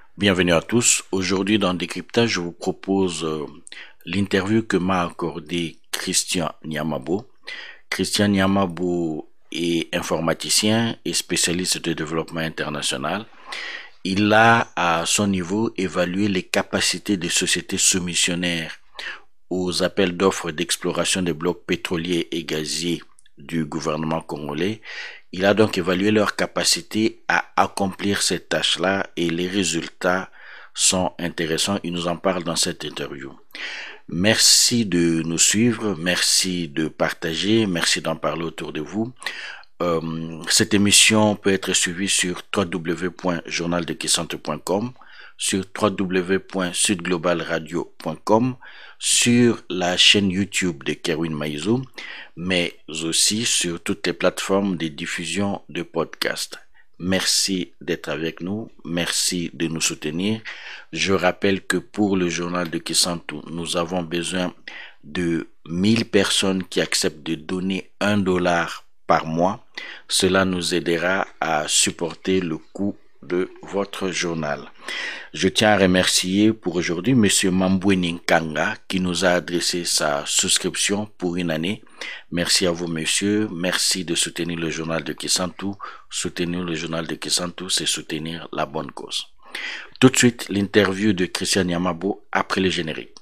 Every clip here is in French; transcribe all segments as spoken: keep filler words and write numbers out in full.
Bienvenue à tous. Aujourd'hui dans Décryptage, je vous propose euh, l'interview que m'a accordé Christian Niamabo. Christian Niamabo est informaticien et spécialiste de développement international. Il a à son niveau évalué les capacités des sociétés soumissionnaires aux appels d'offres d'exploration des blocs pétroliers et gaziers du gouvernement congolais. Il a donc évalué leur capacité à accomplir ces tâches-là et les résultats sont intéressants. Il nous en parle dans cette interview. Merci de nous suivre, merci de partager, merci d'en parler autour de vous. Euh, cette émission peut être suivie sur w w w point journal de kissantou point com, sur w w w point sud global radio point com, sur la chaîne YouTube de Kerwin Maïzou, mais aussi sur toutes les plateformes de diffusion de podcasts. Merci d'être avec nous, merci de nous soutenir. Je rappelle que pour le journal de Kissantou, nous avons besoin de mille personnes qui acceptent de donner un dollar par mois. Cela nous aidera à supporter le coût de votre journal. Je tiens à remercier pour aujourd'hui Monsieur Mambweni Nkanga qui nous a adressé sa souscription pour une année. Merci à vous, monsieur. Merci de soutenir le journal de Kissantou. Soutenir le journal de Kissantou, c'est soutenir la bonne cause. Tout de suite, l'interview de Christian Niamabo après le générique.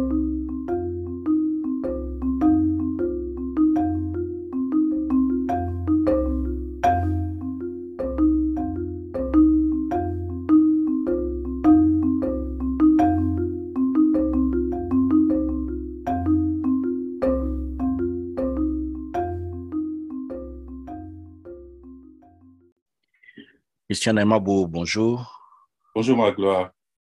Christian Niamabo, bonjour. Bonjour Magloire.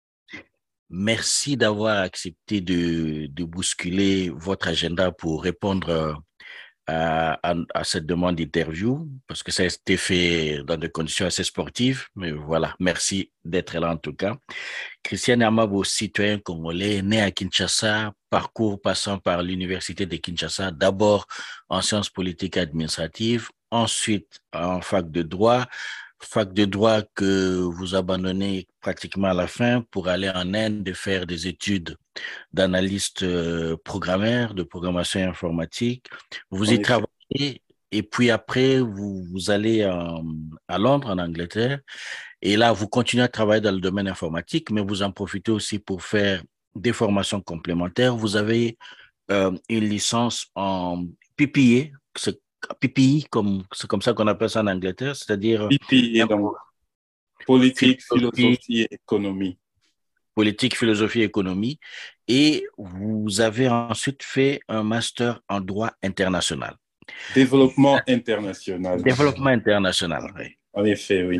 Merci d'avoir accepté de, de bousculer votre agenda pour répondre à, à, à cette demande d'interview, parce que ça a été fait dans des conditions assez sportives, mais voilà, merci d'être là en tout cas. Christian Niamabo, citoyen congolais, né à Kinshasa, parcours passant par l'université de Kinshasa, d'abord en sciences politiques et administratives, ensuite en fac de droit, fac de droit que vous abandonnez pratiquement à la fin pour aller en Inde faire des études d'analyste euh, programmeur, de programmation informatique. Vous En y effet. travaillez et puis après, vous, vous allez euh, à Londres, en Angleterre, et là, vous continuez à travailler dans le domaine informatique, mais vous en profitez aussi pour faire des formations complémentaires. Vous avez euh, une licence en P P A, c'est P P I, comme, c'est comme ça qu'on appelle ça en Angleterre, c'est-à-dire P P A, donc politique, philosophie, philosophie et économie. politique, philosophie, économie, et vous avez ensuite fait un master en droit international. Développement international. Développement international, oui. En effet, oui.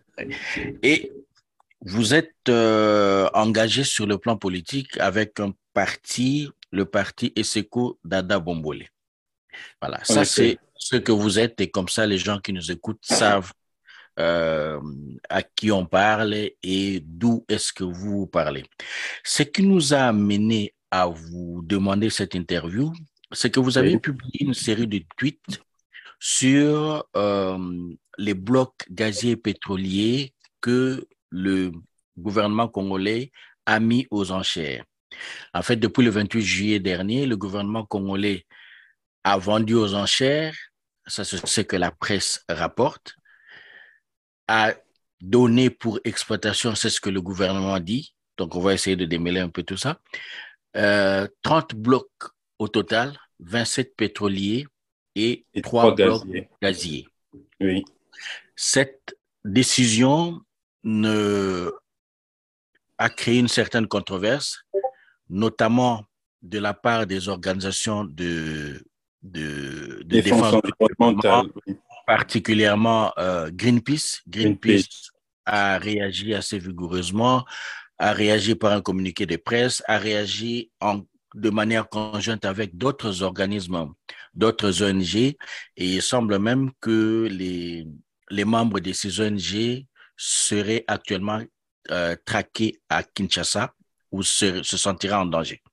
Et vous êtes euh, engagé sur le plan politique avec un parti, le parti Eseko Dada Bombole. Voilà, En ça effet. c'est ce que vous êtes et comme ça les gens qui nous écoutent savent euh, à qui on parle et d'où est-ce que vous parlez. Ce qui nous a amené à vous demander cette interview, c'est que vous avez Oui. publié une série de tweets sur euh, les blocs gaziers et pétroliers que le gouvernement congolais a mis aux enchères. En fait, depuis le vingt-huit juillet dernier, le gouvernement congolais a vendu aux enchères, ça c'est ce que la presse rapporte, a donné pour exploitation, c'est ce que le gouvernement dit, donc on va essayer de démêler un peu tout ça, euh, trente blocs au total, vingt-sept pétroliers et Et trois trois blocs gaziers. gaziers. Oui. Cette décision ne... a créé une certaine controverse, notamment de la part des organisations de, de, de Défense défense de l'environnement, environnementale. Oui. particulièrement euh, Greenpeace. Greenpeace Greenpeace. a réagi assez vigoureusement, a réagi par un communiqué de presse, a réagi en, de manière conjointe avec d'autres organismes, d'autres O N G, et il semble même que les, les membres de ces O N G seraient actuellement euh, traqués à Kinshasa ou se, se sentiraient en danger.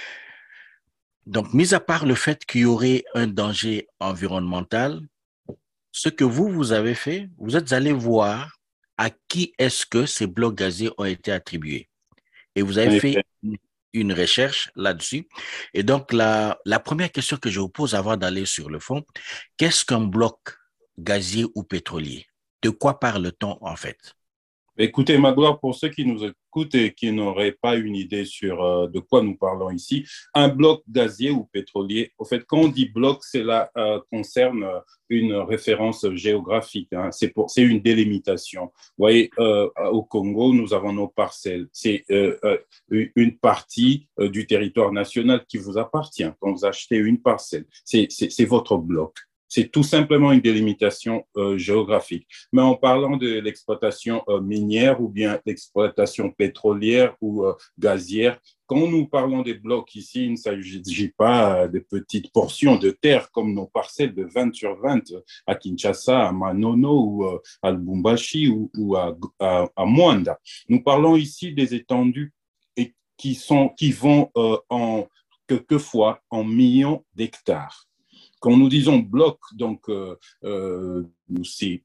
Donc, mis à part le fait qu'il y aurait un danger environnemental, ce que vous, vous avez fait, vous êtes allé voir à qui est-ce que ces blocs gaziers ont été attribués? Et vous avez En fait effet. une recherche là-dessus. Et donc, la, la première question que je vous pose avant d'aller sur le fond, qu'est-ce qu'un bloc gazier ou pétrolier? De quoi parle-t-on en fait? Écoutez, Magloire, pour ceux qui nous écoutent et qui n'auraient pas une idée sur euh, de quoi nous parlons ici, un bloc gazier ou pétrolier, au fait, quand on dit bloc, cela euh, concerne euh, une référence géographique. Hein. C'est pour, c'est une délimitation. Vous voyez, euh, au Congo, nous avons nos parcelles. C'est euh, euh, une partie euh, du territoire national qui vous appartient. Quand vous achetez une parcelle, c'est, c'est, c'est votre bloc. C'est tout simplement une délimitation euh, géographique. Mais en parlant de l'exploitation euh, minière ou bien l'exploitation pétrolière ou euh, gazière, quand nous parlons des blocs ici, il ne s'agit pas de petites portions de terre comme nos parcelles de vingt sur vingt à Kinshasa, à Manono ou euh, à Lubumbashi ou, ou à, à, à Mwanda. Nous parlons ici des étendues et qui, sont, qui vont euh, en, quelquefois en millions d'hectares. Quand nous disons bloc, donc, euh, euh, c'est,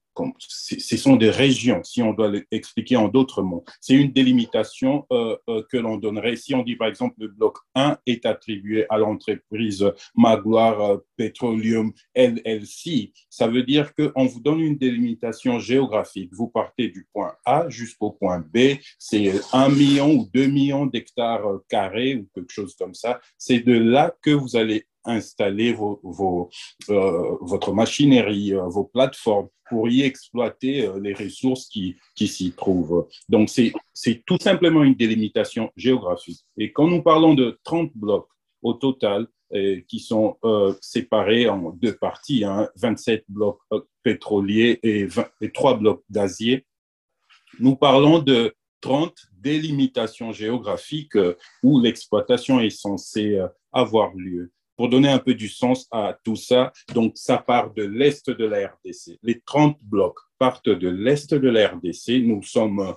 ce sont des régions, si on doit l'expliquer en d'autres mots. C'est une délimitation euh, euh, que l'on donnerait. Si on dit, par exemple, le bloc un est attribué à l'entreprise Magloire euh, Petroleum L L C, ça veut dire qu'on vous donne une délimitation géographique. Vous partez du point A jusqu'au point B, c'est un million ou deux millions d'hectares carrés ou quelque chose comme ça. C'est de là que vous allez installer vos, vos, euh, votre machinerie, euh, vos plateformes pour y exploiter euh, les ressources qui, qui s'y trouvent. Donc, c'est, c'est tout simplement une délimitation géographique. Et quand nous parlons de trente blocs au total, euh, qui sont euh, séparés en deux parties, hein, vingt-sept blocs euh, pétroliers et, vingt, et trois blocs gaziers, nous parlons de trente délimitations géographiques euh, où l'exploitation est censée euh, avoir lieu. Pour donner un peu du sens à tout ça, donc ça part de l'est de la R D C. Les trente blocs partent de l'est de la R D C. Nous sommes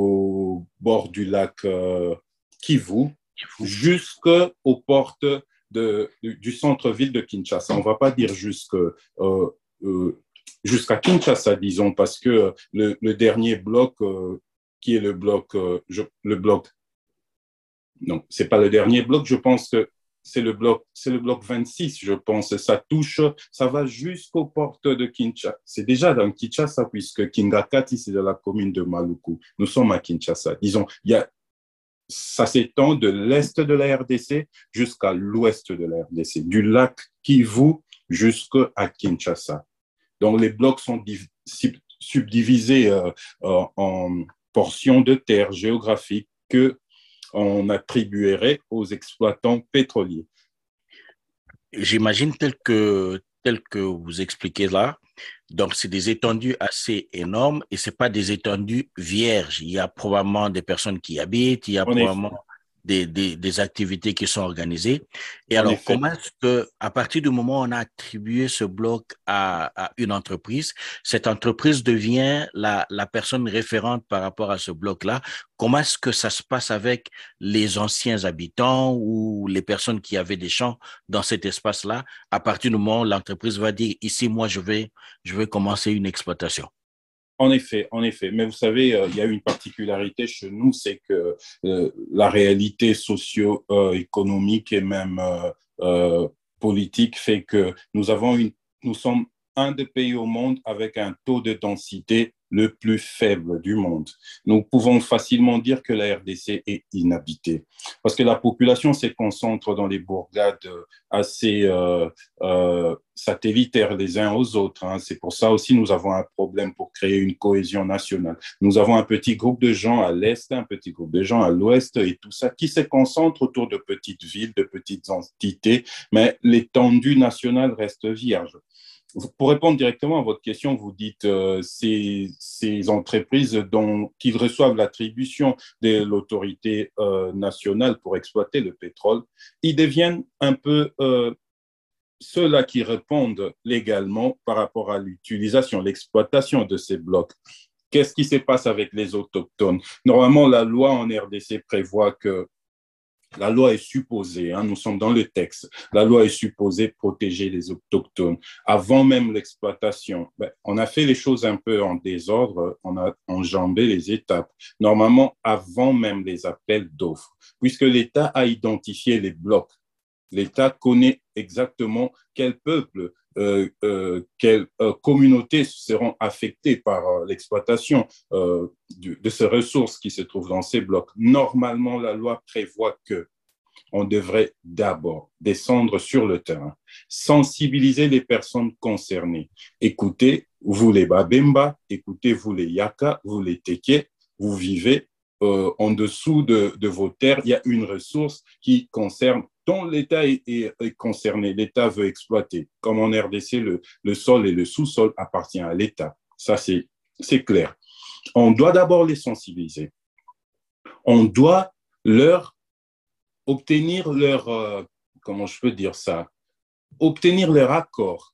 au bord du lac euh, Kivu, jusqu'aux portes de, du, du centre-ville de Kinshasa. On ne va pas dire jusque, euh, euh, jusqu'à Kinshasa, disons, parce que le, le dernier bloc, euh, qui est le bloc, euh, je, le bloc, non, ce n'est pas le dernier bloc, je pense que c'est le bloc, c'est le bloc vingt-six, je pense. Ça touche, ça va jusqu'aux portes de Kinshasa. C'est déjà dans Kinshasa, puisque Kingakati, c'est de la commune de Maluku. Nous sommes à Kinshasa. Disons, il y a, ça s'étend de l'est de la R D C jusqu'à l'ouest de la R D C, du lac Kivu jusqu'à Kinshasa. Donc, les blocs sont div- subdivisés euh, euh, en portions de terre géographiques que on attribuerait aux exploitants pétroliers. J'imagine tel que, tel que vous expliquez là, donc c'est des étendues assez énormes et c'est pas des étendues vierges. Il y a probablement des personnes qui y habitent, il y a En effet, probablement des, des, des activités qui sont organisées. Et en alors, effet. comment est-ce que, à partir du moment où on a attribué ce bloc à, à une entreprise, cette entreprise devient la, la personne référente par rapport à ce bloc-là? Comment est-ce que ça se passe avec les anciens habitants ou les personnes qui avaient des champs dans cet espace-là? À partir du moment où l'entreprise va dire, ici, moi, je vais, je vais commencer une exploitation. En effet, en effet. Mais vous savez, euh, il y a une particularité chez nous, c'est que euh, la réalité socio-économique et même euh, euh, politique fait que nous avons une, nous sommes un des pays au monde avec un taux de densité le plus faible du monde. Nous pouvons facilement dire que la R D C est inhabitée parce que la population se concentre dans les bourgades assez euh, euh, satellitaires les uns aux autres. Hein. C'est pour ça aussi nous avons un problème pour créer une cohésion nationale. Nous avons un petit groupe de gens à l'est, un petit groupe de gens à l'ouest et tout ça qui se concentre autour de petites villes, de petites entités, mais l'étendue nationale reste vierge. Pour répondre directement à votre question, vous dites euh, ces, ces entreprises dont, qui reçoivent l'attribution de l'autorité euh, nationale pour exploiter le pétrole, ils deviennent un peu euh, ceux-là qui répondent légalement par rapport à l'utilisation, l'exploitation de ces blocs. Qu'est-ce qui se passe avec les autochtones? Normalement, la loi en R D C prévoit que La loi est supposée, hein, nous sommes dans le texte, la loi est supposée protéger les autochtones. Avant même l'exploitation, ben, on a fait les choses un peu en désordre, on a enjambé les étapes. Normalement, avant même les appels d'offres, puisque l'État a identifié les blocs, l'État connaît exactement quel peuple, euh, euh, quelles euh, communautés seront affectées par euh, l'exploitation euh, de, de ces ressources qui se trouvent dans ces blocs. Normalement, la loi prévoit que on devrait d'abord descendre sur le terrain, sensibiliser les personnes concernées. Écoutez, vous les Babemba, écoutez, vous les Yaka, vous les Teke, vous vivez euh, en dessous de, de vos terres, il y a une ressource qui concerne, dont l'État est, est, est concerné, l'État veut exploiter. Comme en R D C, le, le sol et le sous-sol appartiennent à l'État. Ça, c'est, c'est clair. On doit d'abord les sensibiliser. On doit leur obtenir leur, euh, comment je peux dire ça, obtenir leur accord,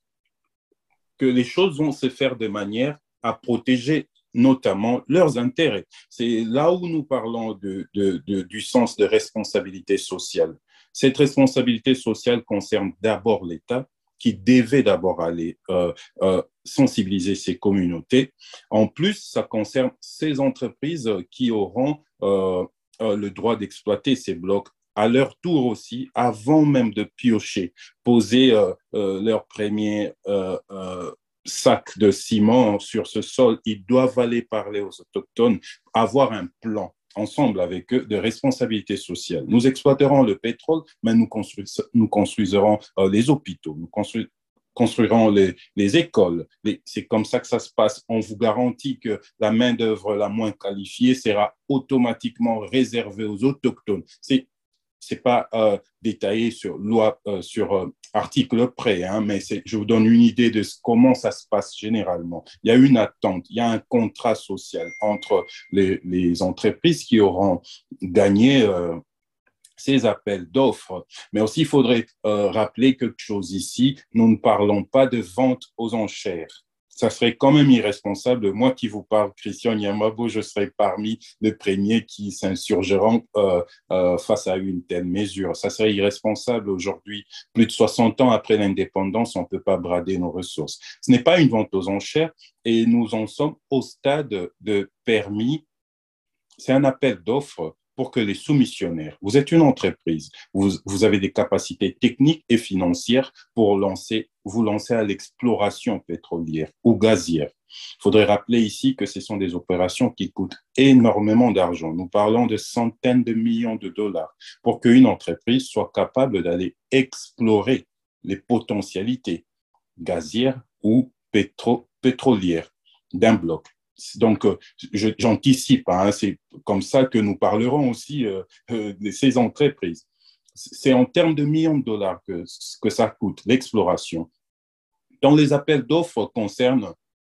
que les choses vont se faire de manière à protéger notamment leurs intérêts. C'est là où nous parlons de, de, de, du sens de responsabilité sociale. Cette responsabilité sociale concerne d'abord l'État, qui devait d'abord aller euh, euh, sensibiliser ces communautés. En plus, ça concerne ces entreprises qui auront euh, euh, le droit d'exploiter ces blocs à leur tour aussi, avant même de piocher, poser euh, euh, leur premier euh, euh, sac de ciment sur ce sol, ils doivent aller parler aux autochtones, avoir un plan ensemble avec eux de responsabilité sociale. Nous exploiterons le pétrole, mais nous, construis, nous construiserons euh, les hôpitaux, nous construis, construirons les, les écoles. Les, c'est comme ça que ça se passe. On vous garantit que la main-d'œuvre la moins qualifiée sera automatiquement réservée aux autochtones. C'est c'est pas euh, détaillé sur loi, euh, sur euh, article près, hein, mais c'est, je vous donne une idée de comment ça se passe généralement. Il y a une attente, il y a un contrat social entre les, les entreprises qui auront gagné euh, ces appels d'offres. Mais aussi, il faudrait euh, rappeler quelque chose ici, nous ne parlons pas de vente aux enchères. Ça serait quand même irresponsable. Moi qui vous parle, Christian Nyamabo, je serais parmi les premiers qui s'insurgeront euh, euh, face à une telle mesure. Ça serait irresponsable aujourd'hui. Plus de soixante ans après l'indépendance, on ne peut pas brader nos ressources. Ce n'est pas une vente aux enchères et nous en sommes au stade de permis. C'est un appel d'offres pour que les soumissionnaires, vous êtes une entreprise, vous, vous avez des capacités techniques et financières pour lancer, vous lancer à l'exploration pétrolière ou gazière. Il faudrait rappeler ici que ce sont des opérations qui coûtent énormément d'argent. Nous parlons de centaines de millions de dollars pour qu'une entreprise soit capable d'aller explorer les potentialités gazières ou pétro, pétrolières d'un bloc. Donc, je, j'anticipe, hein, c'est comme ça que nous parlerons aussi euh, euh, de ces entreprises. C'est en termes de millions de dollars que, que ça coûte, l'exploration. Dans les appels d'offres concernent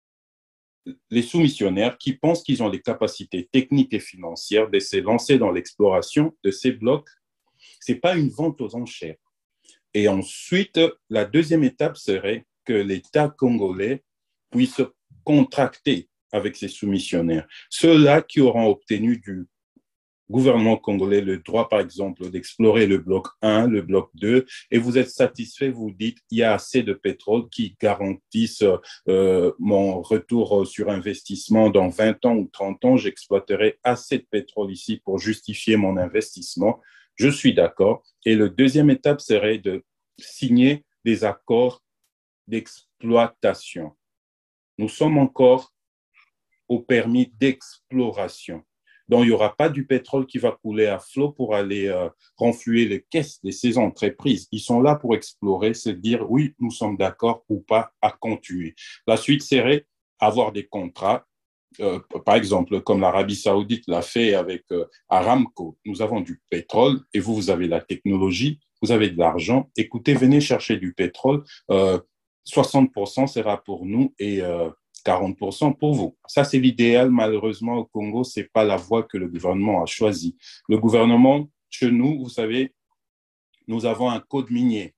les soumissionnaires qui pensent qu'ils ont les capacités techniques et financières de se lancer dans l'exploration de ces blocs. Ce n'est pas une vente aux enchères. Et ensuite, la deuxième étape serait que l'État congolais puisse contracter avec ses soumissionnaires. Ceux-là qui auront obtenu du gouvernement congolais le droit, par exemple, d'explorer le bloc un, le bloc deux, et vous êtes satisfait, vous dites, il y a assez de pétrole qui garantissent euh, mon retour sur investissement dans vingt ans ou trente ans, j'exploiterai assez de pétrole ici pour justifier mon investissement. Je suis d'accord. Et la deuxième étape serait de signer des accords d'exploitation. Nous sommes encore au permis d'exploration. Donc, il n'y aura pas du pétrole qui va couler à flot pour aller euh, renflouer les caisses de ces entreprises. Ils sont là pour explorer, se dire oui, nous sommes d'accord ou pas à continuer. La suite serait avoir des contrats. Euh, par exemple, comme l'Arabie Saoudite l'a fait avec euh, Aramco, nous avons du pétrole et vous, vous avez la technologie, vous avez de l'argent. Écoutez, venez chercher du pétrole. Euh, soixante pour cent sera pour nous et euh, quarante pour cent pour vous. Ça, c'est l'idéal. Malheureusement, au Congo, ce n'est pas la voie que le gouvernement a choisie. Le gouvernement, chez nous, vous savez, nous avons un code minier.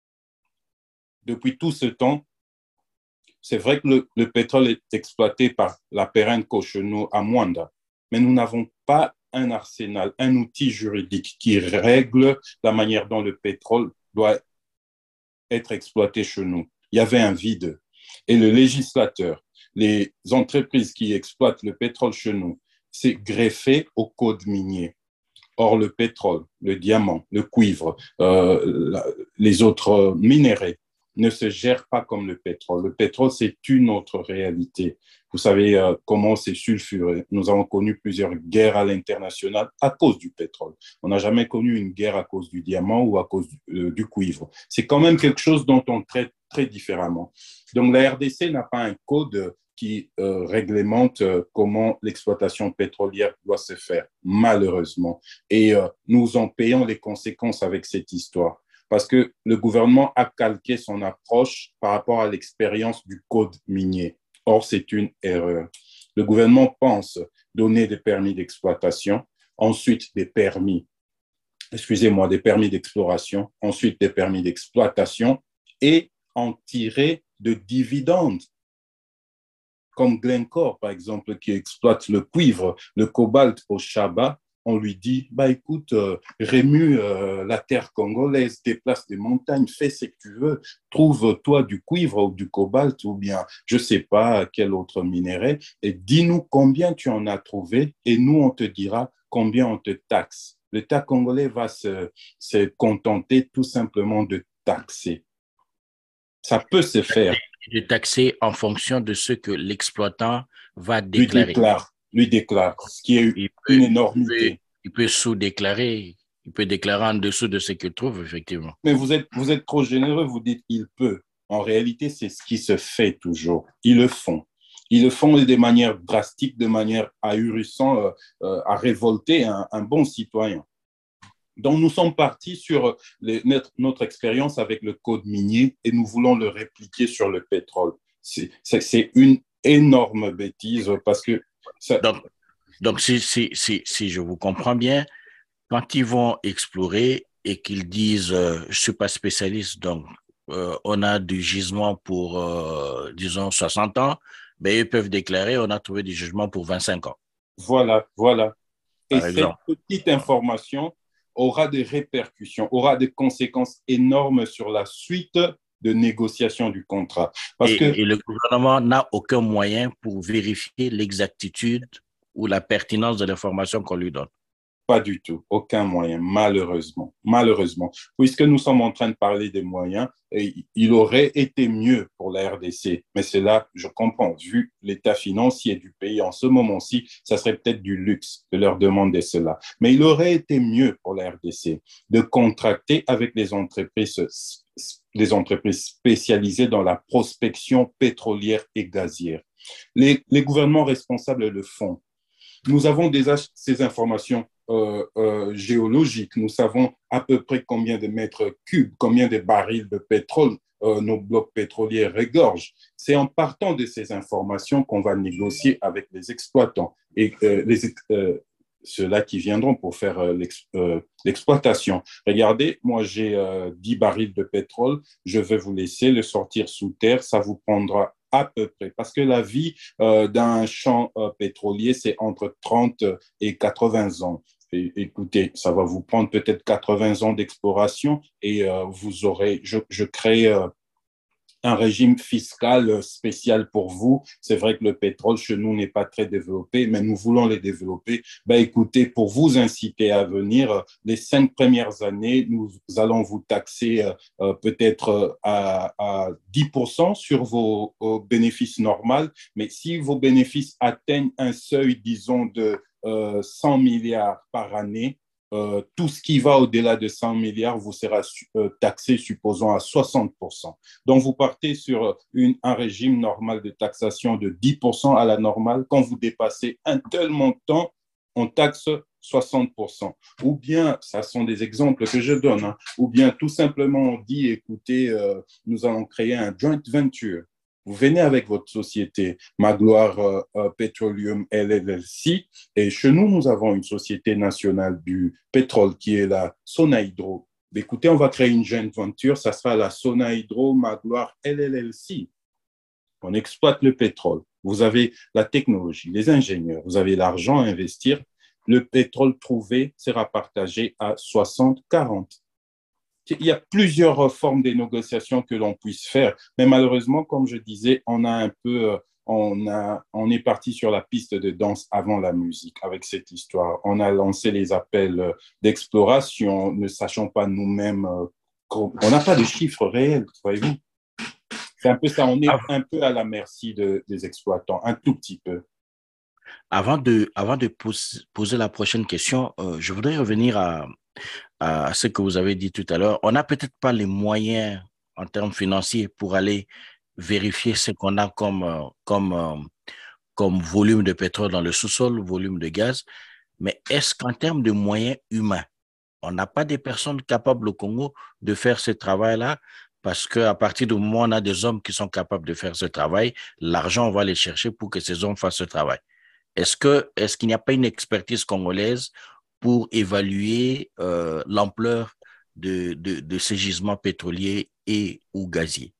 Depuis tout ce temps, c'est vrai que le, le pétrole est exploité par la Perenco chez nous à Mwanda, mais nous n'avons pas un arsenal, un outil juridique qui règle la manière dont le pétrole doit être exploité chez nous. Il y avait un vide. Et le législateur, les entreprises qui exploitent le pétrole chez nous, s'est greffé au code minier. Or, le pétrole, le diamant, le cuivre, euh, la, les autres minéraux ne se gèrent pas comme le pétrole. Le pétrole, c'est une autre réalité. Vous savez euh, comment c'est sulfuré. Nous avons connu plusieurs guerres à l'international à cause du pétrole. On n'a jamais connu une guerre à cause du diamant ou à cause du, euh, du cuivre. C'est quand même quelque chose dont on traite très différemment. Donc, la R D C n'a pas un code qui euh, réglemente euh, comment l'exploitation pétrolière doit se faire, malheureusement. Et euh, nous en payons les conséquences avec cette histoire. Parce que le gouvernement a calqué son approche par rapport à l'expérience du code minier. Or, c'est une erreur. Le gouvernement pense donner des permis d'exploitation, ensuite des permis, excusez-moi, des permis d'exploration, ensuite des permis d'exploitation et en tirer de dividendes. Comme Glencore, par exemple, qui exploite le cuivre, le cobalt au Chaba, on lui dit, bah, écoute, euh, remue euh, la terre congolaise, déplace des montagnes, fais ce que tu veux, trouve-toi du cuivre ou du cobalt ou bien, je ne sais pas, quel autre minerai, et dis-nous combien tu en as trouvé et nous, on te dira combien on te taxe. L'État congolais va se, se contenter tout simplement de taxer. Ça peut se faire. De taxer en fonction de ce que l'exploitant va déclarer. Lui déclare, lui déclare, ce qui est il peut, une énormité. Il peut, il peut sous-déclarer, il peut déclarer en dessous de ce qu'il trouve, effectivement. Mais vous êtes, vous êtes trop généreux, vous dites il peut. En réalité, c'est ce qui se fait toujours. Ils le font. Ils le font de manière drastique, de manière ahurissante, euh, à révolter un, un bon citoyen. Donc, nous sommes partis sur les, notre, notre expérience avec le code minier et nous voulons le répliquer sur le pétrole. C'est, c'est, c'est une énorme bêtise parce que... Ça... Donc, donc si, si, si, si je vous comprends bien, quand ils vont explorer et qu'ils disent euh, « je ne suis pas spécialiste, donc euh, on a du gisement pour, euh, disons, soixante ans », ben, ils peuvent déclarer « on a trouvé du jugement pour vingt-cinq ans ». Voilà, voilà. Et Par cette exemple. petite information aura des répercussions, aura des conséquences énormes sur la suite de négociation du contrat. Parce et, que, et le gouvernement n'a aucun moyen pour vérifier l'exactitude ou la pertinence de l'information qu'on lui donne. Pas du tout, aucun moyen, malheureusement, malheureusement. Puisque nous sommes en train de parler des moyens, et il aurait été mieux pour la R D C, mais c'est là, je comprends, vu l'état financier du pays en ce moment-ci, ça serait peut-être du luxe de leur demander cela. Mais il aurait été mieux pour la R D C de contracter avec les entreprises, les entreprises spécialisées dans la prospection pétrolière et gazière. Les, les gouvernements responsables le font. Nous avons déjà ces informations euh, euh, géologiques. Nous savons à peu près combien de mètres cubes, combien de barils de pétrole euh, nos blocs pétroliers regorgent. C'est en partant de ces informations qu'on va négocier avec les exploitants et euh, les, euh, ceux-là qui viendront pour faire euh, l'ex, euh, l'exploitation. Regardez, moi j'ai euh, dix barils de pétrole, je vais vous laisser le sortir sous terre, ça vous prendra à peu près, parce que la vie euh, d'un champ euh, pétrolier, c'est entre trente et quatre-vingts ans. Et, écoutez, ça va vous prendre peut-être quatre-vingts ans d'exploration et euh, vous aurez, je, je crée euh, un régime fiscal spécial pour vous. C'est vrai que le pétrole chez nous n'est pas très développé, mais nous voulons les développer. Ben, écoutez, pour vous inciter à venir, les cinq premières années, nous allons vous taxer euh, peut-être à, à dix pour cent sur vos, vos bénéfices normaux, mais si vos bénéfices atteignent un seuil, disons, de euh, cent milliards par année, Euh, tout ce qui va au-delà de cent milliards vous sera euh, taxé, supposons, à soixante pour cent. Donc, vous partez sur une, un régime normal de taxation de dix pour cent à la normale. Quand vous dépassez un tel montant, on taxe soixante pour cent. Ou bien, ça sont des exemples que je donne, hein, ou bien tout simplement on dit, écoutez, euh, nous allons créer un joint venture. Vous venez avec votre société Magloire euh, Petroleum L L C et chez nous, nous avons une société nationale du pétrole qui est la Sonahydro. Écoutez, on va créer une joint venture, ça sera la Sonahydro Magloire L L C. On exploite le pétrole. Vous avez la technologie, les ingénieurs, vous avez l'argent à investir. le pétrole trouvé sera partagé à soixante quarante. Il y a plusieurs formes de négociations que l'on puisse faire, mais malheureusement, comme je disais, on a un peu, on a, on est parti sur la piste de danse avant la musique avec cette histoire. On a lancé les appels d'exploration, ne sachant pas nous-mêmes, on n'a pas de chiffres réels, voyez-vous. C'est un peu ça, on est un peu à la merci de, des exploitants, un tout petit peu. Avant de, avant de pos poser la prochaine question, euh, je voudrais revenir à, à ce que vous avez dit tout à l'heure. On n'a peut-être pas les moyens en termes financiers pour aller vérifier ce qu'on a comme, euh, comme, euh, comme volume de pétrole dans le sous-sol, volume de gaz, mais est-ce qu'en termes de moyens humains, on n'a pas des personnes capables au Congo de faire ce travail-là? Parce qu'à partir du moment où on a des hommes qui sont capables de faire ce travail, l'argent, on va les chercher pour que ces hommes fassent ce travail. Est-ce que, est-ce qu'il n'y a pas une expertise congolaise pour évaluer euh, l'ampleur de, de, de ces gisements pétroliers et ou gaziers?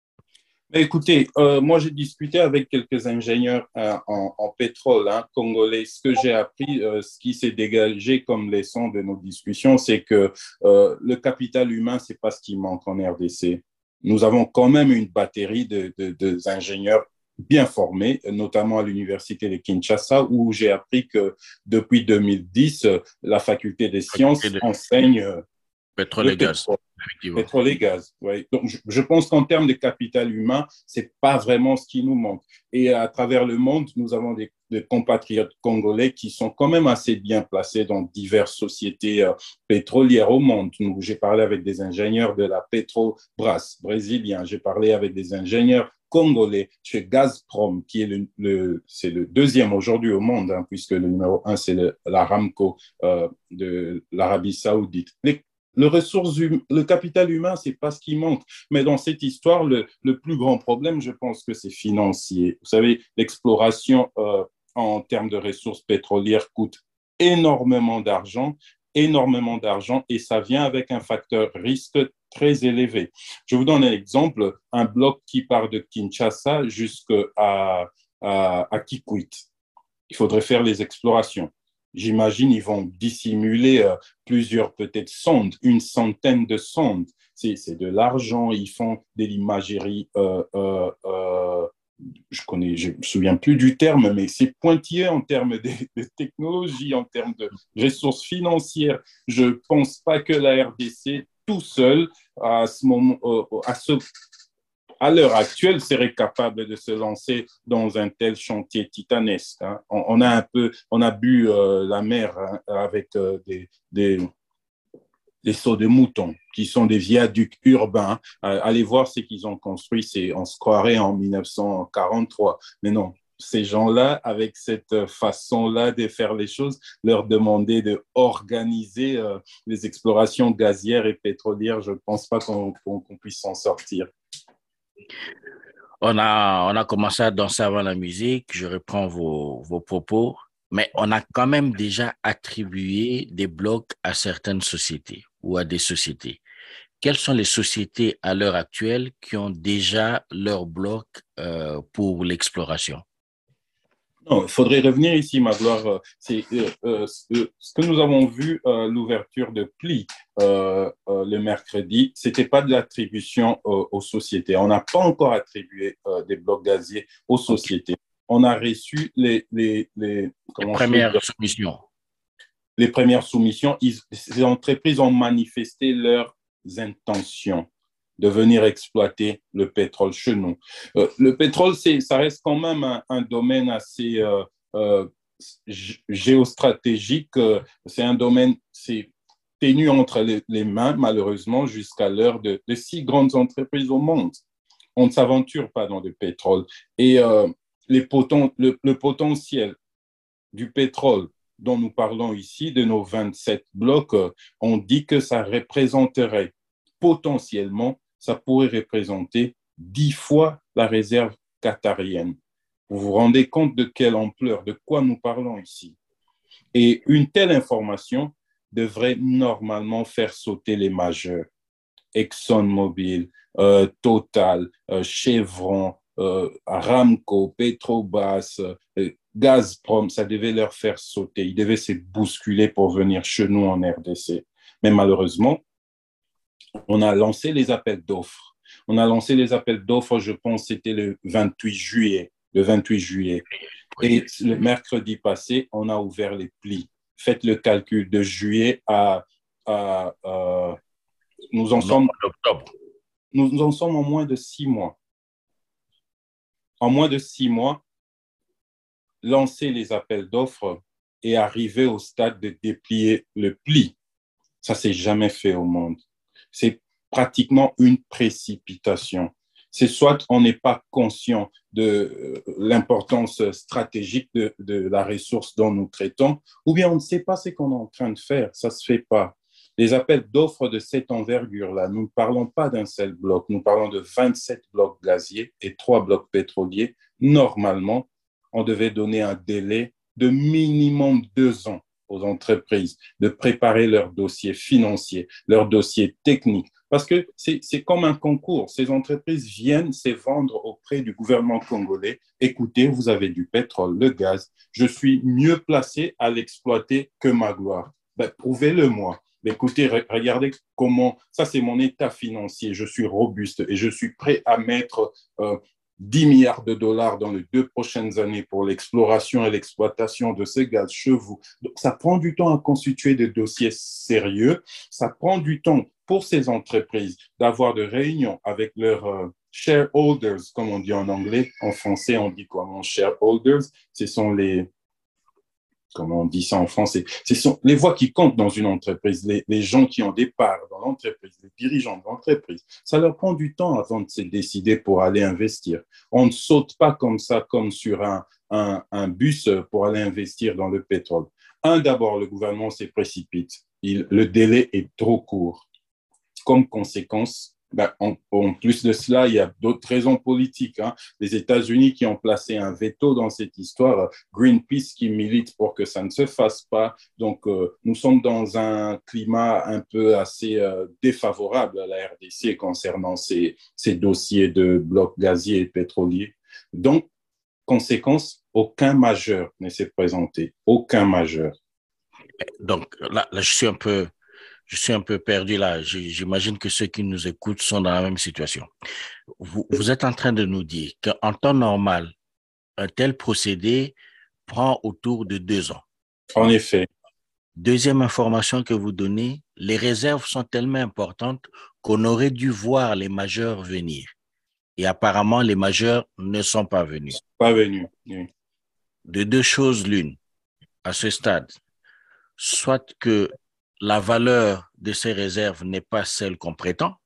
Écoutez, euh, moi j'ai discuté avec quelques ingénieurs euh, en, en, pétrole hein, congolais. Ce que j'ai appris, euh, ce qui s'est dégagé comme leçon de nos discussions, c'est que euh, le capital humain, c'est pas ce qui manque en R D C. Nous avons quand même une batterie de, de, de ingénieurs bien formés, notamment à l'université de Kinshasa, où j'ai appris que depuis deux mille dix, la faculté des sciences de enseigne pétrole le et gaz, pétrole. effectivement. Pétrole et gaz, oui. Donc, je, je pense qu'en termes de capital humain, c'est pas vraiment ce qui nous manque. Et à travers le monde, nous avons des, des compatriotes congolais qui sont quand même assez bien placés dans diverses sociétés euh, pétrolières au monde. J'ai parlé avec des ingénieurs de la Petrobras brésilien, j'ai parlé avec des ingénieurs congolais chez Gazprom, qui est le, le, c'est le deuxième aujourd'hui au monde, hein, puisque le numéro un, c'est l'Aramco euh, de l'Arabie Saoudite. Les Le, ressource hum, le capital humain, c'est pas ce qui manque. Mais dans cette histoire, le, le plus grand problème, je pense que c'est financier. Vous savez, l'exploration euh, en termes de ressources pétrolières coûte énormément d'argent, énormément d'argent, et ça vient avec un facteur risque très élevé. Je vous donne un exemple, un bloc qui part de Kinshasa jusqu'à à, à Kikwit. Il faudrait faire les explorations. J'imagine ils vont dissimuler euh, plusieurs peut-être sondes, une centaine de sondes. C'est, c'est de l'argent, ils font de l'imagerie, euh, euh, euh, je connais, je me souviens plus du terme, mais c'est pointillé en termes de, de technologie, en termes de ressources financières. Je pense pas que la R D C tout seul à ce moment, euh, à ce à l'heure actuelle, serait capable de se lancer dans un tel chantier titanesque. Hein. On, on, a un peu, on a bu euh, la mer hein, avec euh, des, des, des seaux de moutons qui sont des viaducs urbains. Euh, allez voir ce qu'ils ont construit, c'est, on se croirait en mille neuf cent quarante-trois. Mais non, ces gens-là, avec cette façon-là de faire les choses, leur demander d'organiser euh, les explorations gazières et pétrolières, je ne pense pas qu'on, qu'on, qu'on puisse s'en sortir. On a, on a commencé à danser avant la musique, je reprends vos, vos propos, mais on a quand même déjà attribué des blocs à certaines sociétés ou à des sociétés. Quelles sont les sociétés à l'heure actuelle qui ont déjà leur bloc euh, pour l'exploration? Non, il faudrait revenir ici, Magloire. C'est euh, euh, ce que nous avons vu, euh, l'ouverture de pli euh, euh, le mercredi, c'était pas de l'attribution euh, aux sociétés. On n'a pas encore attribué euh, des blocs gaziers aux sociétés. Okay. On a reçu les les les, les premières soumissions. Les premières soumissions. Ils, ces entreprises ont manifesté leurs intentions de venir exploiter le pétrole chez nous. Euh, le pétrole, c'est, ça reste quand même un, un domaine assez euh, euh, géostratégique. C'est un domaine, c'est tenu entre les, les mains, malheureusement, jusqu'à l'heure de, de six grandes entreprises au monde. On ne s'aventure pas dans le pétrole. Et euh, les poten, le, le potentiel du pétrole dont nous parlons ici, de nos vingt-sept blocs, on dit que ça représenterait potentiellement, ça pourrait représenter dix fois la réserve qatarienne. Vous vous rendez compte de quelle ampleur, de quoi nous parlons ici? Et une telle information devrait normalement faire sauter les majeurs. ExxonMobil, euh, Total, euh, Chevron, euh, Aramco, Petrobras, euh, Gazprom, ça devait leur faire sauter. Ils devaient se bousculer pour venir chez nous en R D C. Mais malheureusement, on a lancé les appels d'offres. On a lancé les appels d'offres, je pense, c'était le vingt-huit juillet. Le vingt-huit juillet. Et le mercredi passé, on a ouvert les plis. Faites le calcul de juillet à... à, à nous, en sommes, nous en sommes en moins de six mois. En moins de six mois, lancer les appels d'offres et arriver au stade de déplier le pli. Ça ne s'est jamais fait au monde. C'est pratiquement une précipitation. C'est soit on n'est pas conscient de l'importance stratégique de, de la ressource dont nous traitons, ou bien on ne sait pas ce qu'on est en train de faire. Ça ne se fait pas. Les appels d'offres de cette envergure-là, nous ne parlons pas d'un seul bloc, nous parlons de vingt-sept blocs gaziers et trois blocs pétroliers. Normalement, on devait donner un délai de minimum deux ans aux entreprises de préparer leurs dossiers financiers, leurs dossiers techniques. Parce que c'est, c'est comme un concours. Ces entreprises viennent se vendre auprès du gouvernement congolais. Écoutez, vous avez du pétrole, le gaz. Je suis mieux placé à l'exploiter que Magloire. Ben, prouvez-le moi. Écoutez, regardez comment, ça c'est mon état financier, je suis robuste et je suis prêt à mettre euh, dix milliards de dollars dans les deux prochaines années pour l'exploration et l'exploitation de ce gaz chez vous. Donc, ça prend du temps à constituer des dossiers sérieux, ça prend du temps pour ces entreprises d'avoir des réunions avec leurs euh, shareholders, comme on dit en anglais, en français on dit comment shareholders, ce sont les... Comment on dit ça en français? Ce sont les voix qui comptent dans une entreprise, les, les gens qui ont des parts dans l'entreprise, les dirigeants de l'entreprise. Ça leur prend du temps avant de se décider pour aller investir. On ne saute pas comme ça, comme sur un, un, un bus pour aller investir dans le pétrole. Un, d'abord, le gouvernement se précipite. Il, le délai est trop court. Comme conséquence, ben, en, en plus de cela, il y a d'autres raisons politiques. Hein. Les États-Unis qui ont placé un veto dans cette histoire, Greenpeace qui milite pour que ça ne se fasse pas. Donc, euh, nous sommes dans un climat un peu assez euh, défavorable à la R D C concernant ces, ces dossiers de blocs gaziers et pétroliers. Donc, conséquence, aucun majeur ne s'est présenté. Aucun majeur. Donc, là, là je suis un peu... Je suis un peu perdu là. J'imagine que ceux qui nous écoutent sont dans la même situation. Vous, vous êtes en train de nous dire qu'en temps normal, un tel procédé prend autour de deux ans. En effet. Deuxième information que vous donnez, les réserves sont tellement importantes qu'on aurait dû voir les majeurs venir. Et apparemment, les majeurs ne sont pas venus. Pas venus, oui. De deux choses l'une, à ce stade, soit que la valeur de ces réserves n'est pas celle qu'on prétend,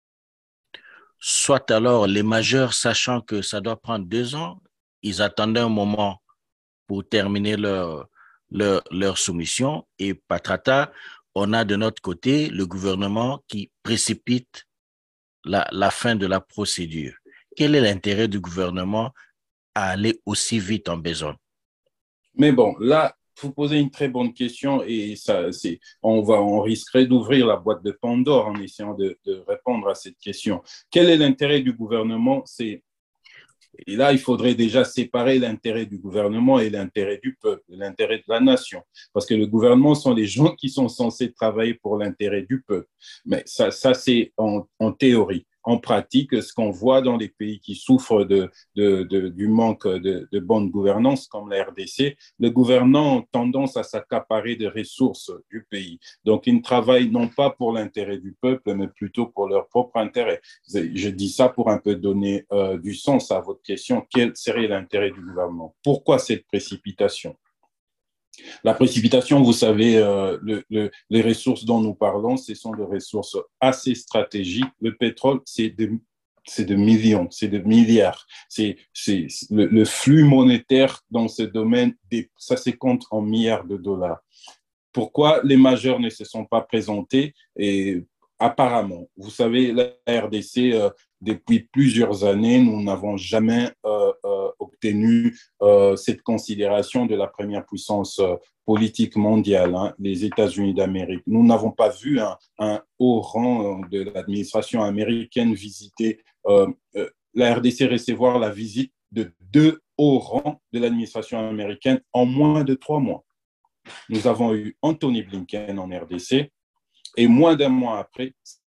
soit alors les majeurs, sachant que ça doit prendre deux ans, ils attendaient un moment pour terminer leur, leur, leur soumission et patrata, on a de notre côté le gouvernement qui précipite la, la fin de la procédure. Quel est l'intérêt du gouvernement à aller aussi vite en besogne? Mais bon, là, vous posez une très bonne question et ça, c'est, on, va, on risquerait d'ouvrir la boîte de Pandore en essayant de, de répondre à cette question. Quel est l'intérêt du gouvernement? C'est, et là, il faudrait déjà séparer l'intérêt du gouvernement et l'intérêt du peuple, l'intérêt de la nation. Parce que le gouvernement sont les gens qui sont censés travailler pour l'intérêt du peuple. Mais ça, ça c'est en, en théorie. En pratique, ce qu'on voit dans les pays qui souffrent de, de, de, du manque de, de bonne gouvernance, comme la R D C, le gouvernement a tendance à s'accaparer des ressources du pays. Donc, ils ne travaillent non pas pour l'intérêt du peuple, mais plutôt pour leur propre intérêt. Je dis ça pour un peu donner euh, du sens à votre question. Quel serait l'intérêt du gouvernement? Pourquoi cette précipitation? La précipitation, vous savez, euh, le, le, les ressources dont nous parlons, ce sont des ressources assez stratégiques. Le pétrole, c'est de, c'est de millions, c'est de milliards. C'est, c'est, le, le flux monétaire dans ce domaine, ça se compte en milliards de dollars. Pourquoi les majeurs ne se sont pas présentés? Et apparemment, vous savez, la R D C, euh, depuis plusieurs années, nous n'avons jamais euh, euh, obtenu euh, cette considération de la première puissance euh, politique mondiale, hein, les États-Unis d'Amérique. Nous n'avons pas vu un, un haut rang de l'administration américaine visiter euh, euh, la R D C, recevoir la visite de deux haut rang de l'administration américaine en moins de trois mois. Nous avons eu Anthony Blinken en R D C et moins d'un mois après,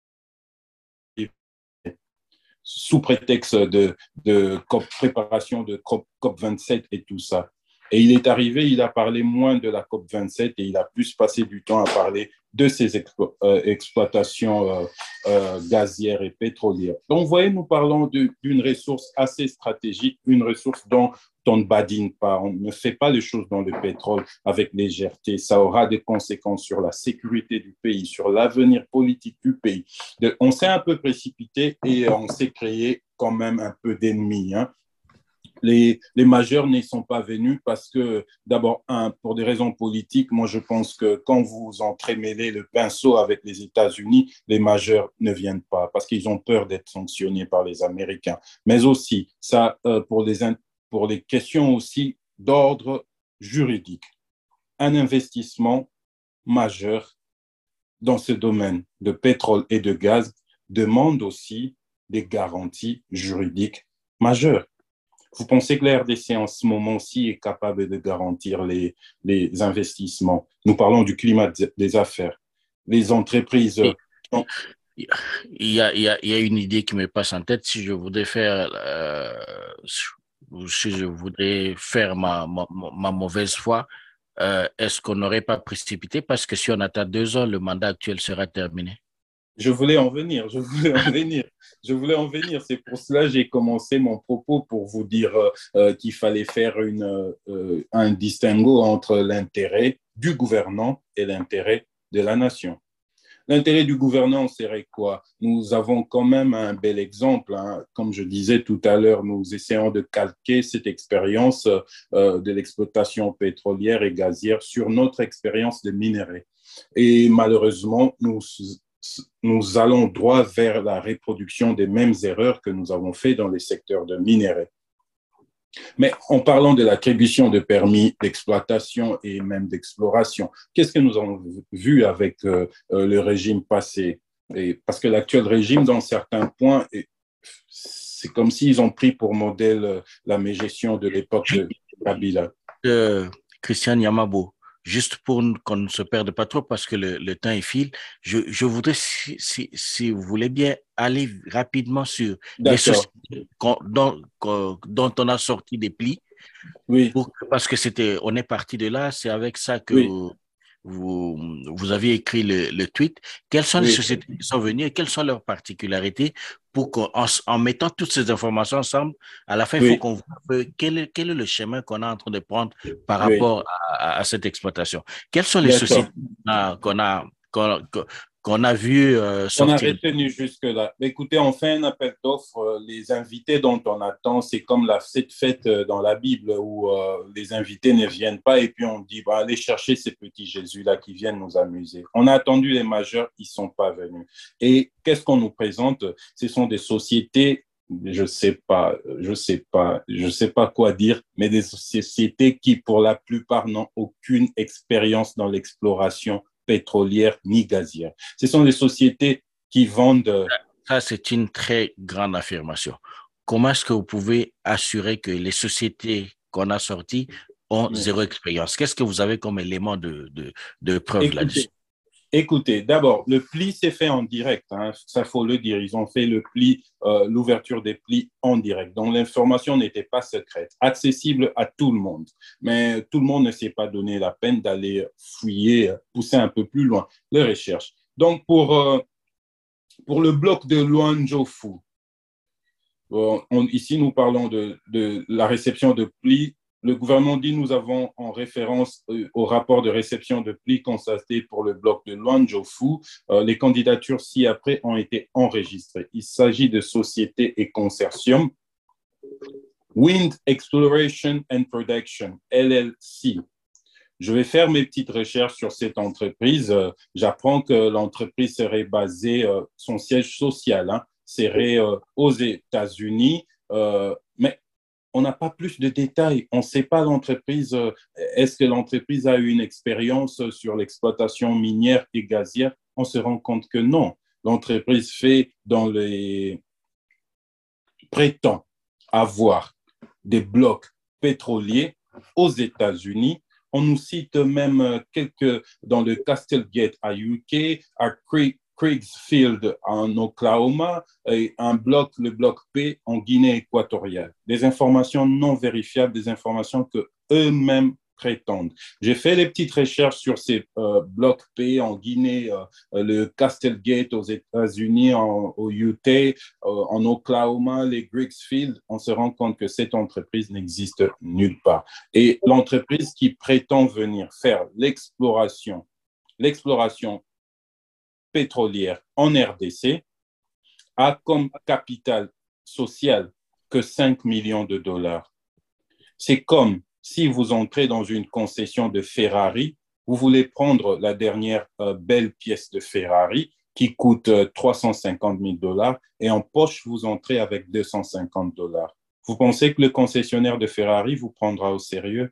sous prétexte de, de COP, préparation de COP, COP vingt-sept et tout ça. Et il est arrivé, il a parlé moins de la COP vingt-sept et il a plus passé du temps à parler de ses explo euh, exploitations euh, euh, gazières et pétrolières. Donc, vous voyez, nous parlons d'une ressource assez stratégique, une ressource dont on ne badine pas, on ne fait pas les choses dans le pétrole avec légèreté. Ça aura des conséquences sur la sécurité du pays, sur l'avenir politique du pays. De, on s'est un peu précipité et on s'est créé quand même un peu d'ennemis, hein. Les, les majeurs n'y sont pas venus parce que, d'abord, un, pour des raisons politiques, moi je pense que quand vous entremêlez le pinceau avec les États-Unis, les majeurs ne viennent pas parce qu'ils ont peur d'être sanctionnés par les Américains. Mais aussi, ça, euh, pour, les, pour les questions aussi d'ordre juridique, un investissement majeur dans ce domaine de pétrole et de gaz demande aussi des garanties juridiques majeures. Vous pensez que la R D C en ce moment-ci est capable de garantir les, les investissements? Nous parlons du climat des affaires. Les entreprises... Et, ont... il, y a, il, y a, il y a une idée qui me passe en tête. Si je voudrais faire, euh, si je voudrais faire ma, ma, ma mauvaise foi, euh, est-ce qu'on n'aurait pas précipité? Parce que si on attend deux ans, le mandat actuel sera terminé. Je voulais en venir, je voulais en venir, je voulais en venir. C'est pour cela que j'ai commencé mon propos pour vous dire euh, qu'il fallait faire une, euh, un distinguo entre l'intérêt du gouvernant et l'intérêt de la nation. L'intérêt du gouvernant serait quoi? Nous avons quand même un bel exemple, hein. Comme je disais tout à l'heure, nous essayons de calquer cette expérience euh, de l'exploitation pétrolière et gazière sur notre expérience de minerais. Et malheureusement, nous nous allons droit vers la reproduction des mêmes erreurs que nous avons fait dans les secteurs de minerais. Mais en parlant de l'attribution de permis d'exploitation et même d'exploration, qu'est-ce que nous avons vu avec euh, le régime passé? Et parce que l'actuel régime, dans certains points, c'est comme s'ils ont pris pour modèle la mégestion de l'époque de Kabila. Euh, Christian Nyamabo, juste pour qu'on ne se perde pas trop parce que le, le temps est file, je, je voudrais, si, si, si vous voulez bien, aller rapidement sur les sociétés dont, dont on a sorti des plis. Oui. Pour, parce que c'était, on est parti de là, c'est avec ça que oui. vous, vous avez écrit le, le tweet. Quelles sont oui. les sociétés qui sont venues et quelles sont leurs particularités pour qu'en en mettant toutes ces informations ensemble, à la fin, oui. il faut qu'on voit quel est, quel est le chemin qu'on est en train de prendre par oui. rapport à, à cette exploitation. Quelles sont les sociétés qu'on a, qu'on, qu'on a vu euh, sortir? On a retenu jusque-là. Écoutez, on fait un appel d'offres. Les invités dont on attend, c'est comme la, cette fête dans la Bible où euh, les invités ne viennent pas et puis on dit, bah, allez chercher ces petits Jésus-là qui viennent nous amuser. On a attendu les majeurs, ils ne sont pas venus. Et qu'est-ce qu'on nous présente? Ce sont des sociétés, je ne sais pas, je sais pas, je sais pas quoi dire, mais des sociétés qui, pour la plupart, n'ont aucune expérience dans l'exploration pétrolière ni gazière. Ce sont des sociétés qui vendent... Ça, c'est une très grande affirmation. Comment est-ce que vous pouvez assurer que les sociétés qu'on a sorties ont oui. zéro expérience? Qu'est-ce que vous avez comme élément de, de, de preuve là-dessus? Écoutez, d'abord, le pli s'est fait en direct, hein, ça faut le dire. Ils ont fait le pli, euh, l'ouverture des plis en direct. Donc, l'information n'était pas secrète, accessible à tout le monde. Mais tout le monde ne s'est pas donné la peine d'aller fouiller, pousser un peu plus loin les recherches. Donc, pour, euh, pour le bloc de Luanjofu, bon, on, ici, nous parlons de, de la réception de plis. Le gouvernement dit nous avons en référence euh, au rapport de réception de plis constaté pour le bloc de Luanjofu. Euh, les candidatures ci-après ont été enregistrées. Il s'agit de sociétés et consortiums. Wind Exploration and Production, L L C. Je vais faire mes petites recherches sur cette entreprise. Euh, j'apprends que l'entreprise serait basée, euh, son siège social hein, serait euh, aux États-Unis, euh, mais on n'a pas plus de détails. On ne sait pas l'entreprise. Est-ce que l'entreprise a eu une expérience sur l'exploitation minière et gazière? On se rend compte que non. L'entreprise fait dans les... prétend avoir des blocs pétroliers aux États-Unis. On nous cite même quelques dans le Castlegate à U K, à Creek, Craigsfield en Oklahoma et un bloc, le bloc P en Guinée équatoriale. Des informations non vérifiables, des informations que eux-mêmes prétendent. J'ai fait des petites recherches sur ces euh, blocs P en Guinée, euh, le Castlegate aux États-Unis, en, au U T, euh, en Oklahoma, les Craigsfield. On se rend compte que cette entreprise n'existe nulle part. Et l'entreprise qui prétend venir faire l'exploration, l'exploration pétrolière en R D C a comme capital social que cinq millions de dollars. C'est comme si vous entrez dans une concession de Ferrari, vous voulez prendre la dernière euh, belle pièce de Ferrari qui coûte euh, trois cent cinquante mille dollars et en poche, vous entrez avec deux cent cinquante dollars. Vous pensez que le concessionnaire de Ferrari vous prendra au sérieux?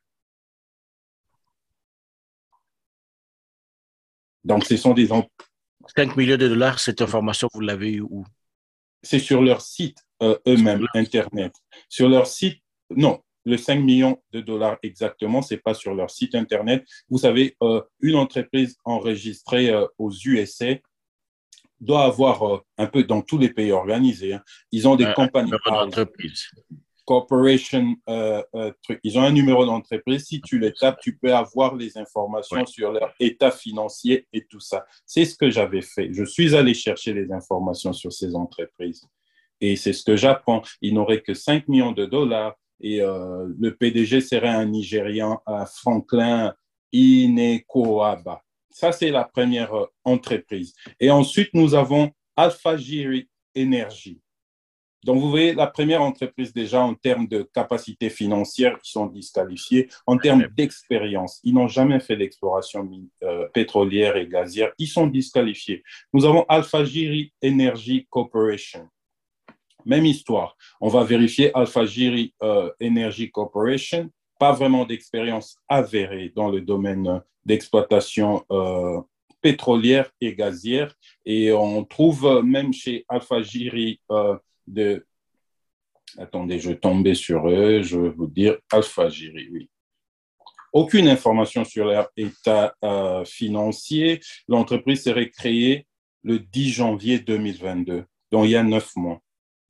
Donc, ce sont des... cinq millions de dollars, cette information, vous l'avez eu où? C'est sur leur site euh, eux-mêmes, Internet. Sur leur site, non, le cinq millions de dollars exactement, ce n'est pas sur leur site Internet. Vous savez, euh, une entreprise enregistrée euh, aux U S A doit avoir, euh, un peu dans tous les pays organisés, hein, ils ont des un, compagnies. Un d'entreprise. Corporation, euh, euh, truc. Ils ont un numéro d'entreprise. Si tu le tapes, tu peux avoir les informations ouais. sur leur état financier et tout ça. C'est ce que j'avais fait. Je suis allé chercher les informations sur ces entreprises. Et c'est ce que j'apprends. Ils n'auraient que cinq millions de dollars. Et euh, le P D G serait un Nigérian, à Franklin Inekoaba. Ça, c'est la première euh, entreprise. Et ensuite, nous avons Alphagiri Energy. Donc, vous voyez, la première entreprise, déjà, en termes de capacité financière, ils sont disqualifiés. En termes d'expérience, ils n'ont jamais fait d'exploration euh, pétrolière et gazière. Ils sont disqualifiés. Nous avons Alphagiri Energy Corporation. Même histoire. On va vérifier Alphagiri euh, Energy Corporation. Pas vraiment d'expérience avérée dans le domaine d'exploitation euh, pétrolière et gazière. Et on trouve même chez Alphagiri euh, de... Attendez, je tombais sur eux, je vais vous dire Alphagiri, oui. Aucune information sur leur état euh, financier. L'entreprise serait créée le dix janvier deux mille vingt-deux, donc il y a neuf mois.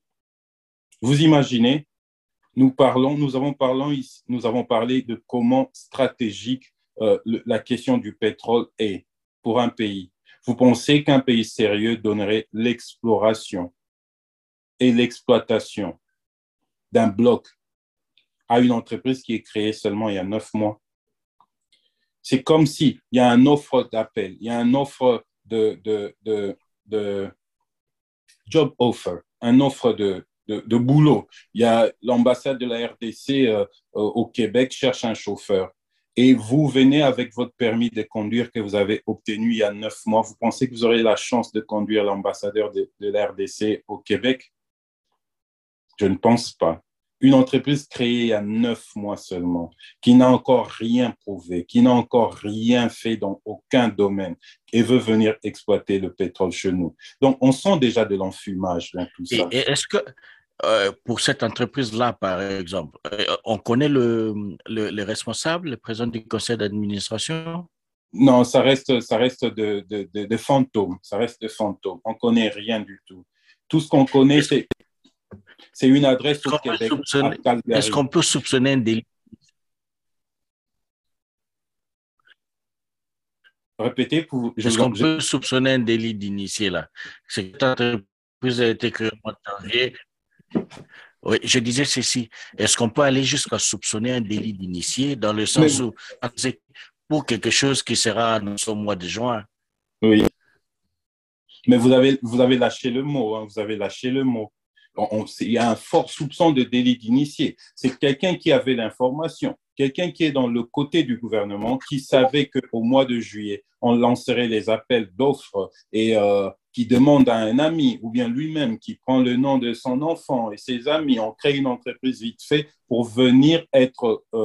Vous imaginez, nous parlons, nous avons parlé, nous avons parlé de comment stratégique euh, le, la question du pétrole est pour un pays. Vous pensez qu'un pays sérieux donnerait l'exploration et l'exploitation d'un bloc à une entreprise qui est créée seulement il y a neuf mois? C'est comme s'il y a une offre d'appel, il y a une offre de, de, de, de job offer, une offre de, de, de boulot. Il y a l'ambassade de la R D C euh, au Québec cherche un chauffeur. Et vous venez avec votre permis de conduire que vous avez obtenu il y a neuf mois. Vous pensez que vous aurez la chance de conduire l'ambassadeur de, de la R D C au Québec? Je ne pense pas. Une entreprise créée il y a neuf mois seulement, qui n'a encore rien prouvé, qui n'a encore rien fait dans aucun domaine et veut venir exploiter le pétrole chez nous. Donc, on sent déjà de l'enfumage dans tout ça. Et, et est-ce que euh, pour cette entreprise-là, par exemple, euh, on connaît le, le, le responsable, le président du conseil d'administration? Non, ça reste, ça reste de, de, de, de fantômes. Ça reste de fantômes. On ne connaît rien du tout. Tout ce qu'on connaît, c'est c'est une adresse au Québec. Est-ce qu'on peut soupçonner un délit? Répétez pour. Est-ce qu'on je... peut soupçonner un délit d'initié là? Cette entreprise a été créée en janvier. Oui, je disais ceci. Est-ce qu'on peut aller jusqu'à soupçonner un délit d'initié dans le sens Mais... où c'est pour quelque chose qui sera dans ce mois de juin? Oui. Mais vous avez, vous avez lâché le mot. Hein, vous avez lâché le mot. On, on, il y a un fort soupçon de délit d'initié. C'est quelqu'un qui avait l'information, quelqu'un qui est dans le côté du gouvernement, qui savait qu'au mois de juillet, on lancerait les appels d'offres et euh, qui demande à un ami ou bien lui-même qui prend le nom de son enfant et ses amis, on crée une entreprise vite fait pour venir être, euh,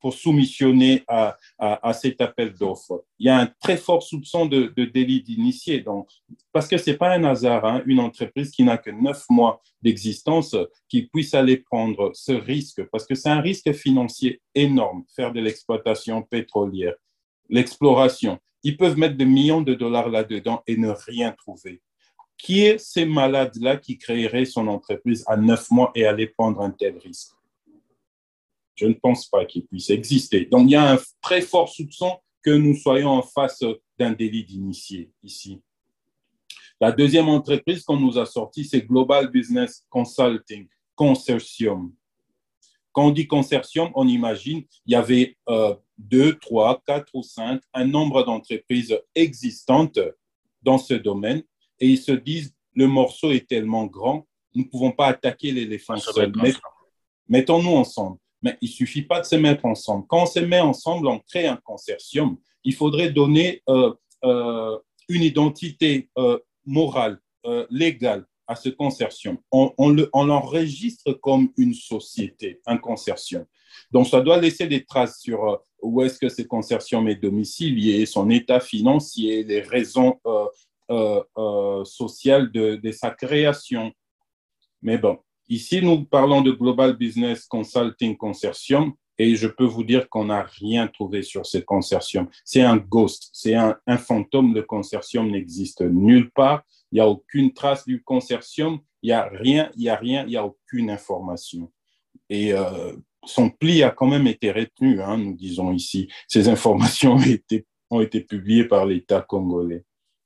pour soumissionner à, à, à cet appel d'offres. Il y a un très fort soupçon de, de délit d'initié. Donc, parce que ce n'est pas un hasard, hein, une entreprise qui n'a que neuf mois d'existence qui puisse aller prendre ce risque, parce que c'est un risque financier énorme, faire de l'exploitation pétrolière, l'exploration. Ils peuvent mettre des millions de dollars là-dedans et ne rien trouver. Qui est ces malades-là qui créeraient son entreprise à neuf mois et aller prendre un tel risque? Je ne pense pas qu'il puisse exister. Donc, il y a un très fort soupçon que nous soyons en face d'un délit d'initié ici. La deuxième entreprise qu'on nous a sortie, c'est Global Business Consulting, Consortium. Quand on dit consortium, on imagine il y avait euh, deux, trois, quatre ou cinq, un nombre d'entreprises existantes dans ce domaine et ils se disent le morceau est tellement grand, nous ne pouvons pas attaquer l'éléphant seul. Mais, mettons-nous ensemble. Mais il ne suffit pas de se mettre ensemble. Quand on se met ensemble, on crée un consortium. Il faudrait donner euh, euh, une identité euh, morale, euh, légale à ce consortium. On, on, le, on l'enregistre comme une société, un consortium. Donc, ça doit laisser des traces sur euh, où est-ce que ce consortium est domicilié, son état financier, les raisons euh, euh, euh, sociales de, de sa création. Mais bon, ici, nous parlons de Global Business Consulting Consortium et je peux vous dire qu'on n'a rien trouvé sur ce consortium. C'est un ghost, c'est un, un fantôme. Le consortium n'existe nulle part. Il n'y a aucune trace du consortium. Il n'y a rien, il n'y a rien, il n'y a aucune information. Et euh, son pli a quand même été retenu, hein, nous disons ici. Ces informations ont été, ont été publiées par l'État congolais.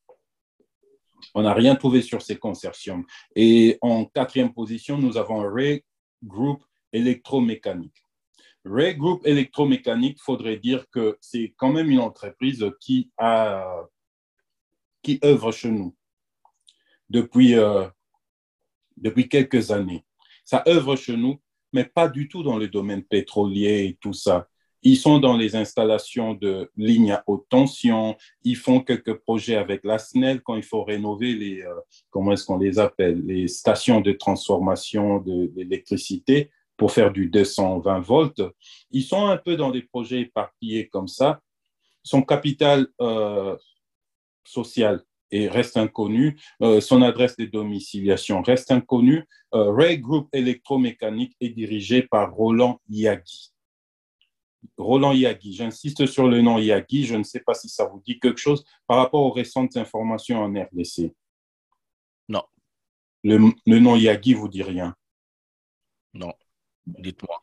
On n'a rien trouvé sur ces consortiums. Et en quatrième position, nous avons Ray Group Électromécanique. Ray Group Électromécanique, il faudrait dire que c'est quand même une entreprise qui, a, qui œuvre chez nous depuis, euh, depuis quelques années. Ça œuvre chez nous, mais pas du tout dans le domaine pétrolier et tout ça. Ils sont dans les installations de lignes à haute tension. Ils font quelques projets avec la S N E L quand il faut rénover les, euh, comment est-ce qu'on les appelle, les stations de transformation de l'électricité pour faire du deux cent vingt volts. Ils sont un peu dans des projets éparpillés comme ça. Son capital euh, social et reste inconnu. Euh, son adresse de domiciliation reste inconnue. Euh, Ray Group Électromécanique est dirigé par Roland Yagi. Roland Yagi, j'insiste sur le nom Yagi, je ne sais pas si ça vous dit quelque chose par rapport aux récentes informations en R D C. Non. Le, le nom Yagi vous dit rien? Non, dites-moi.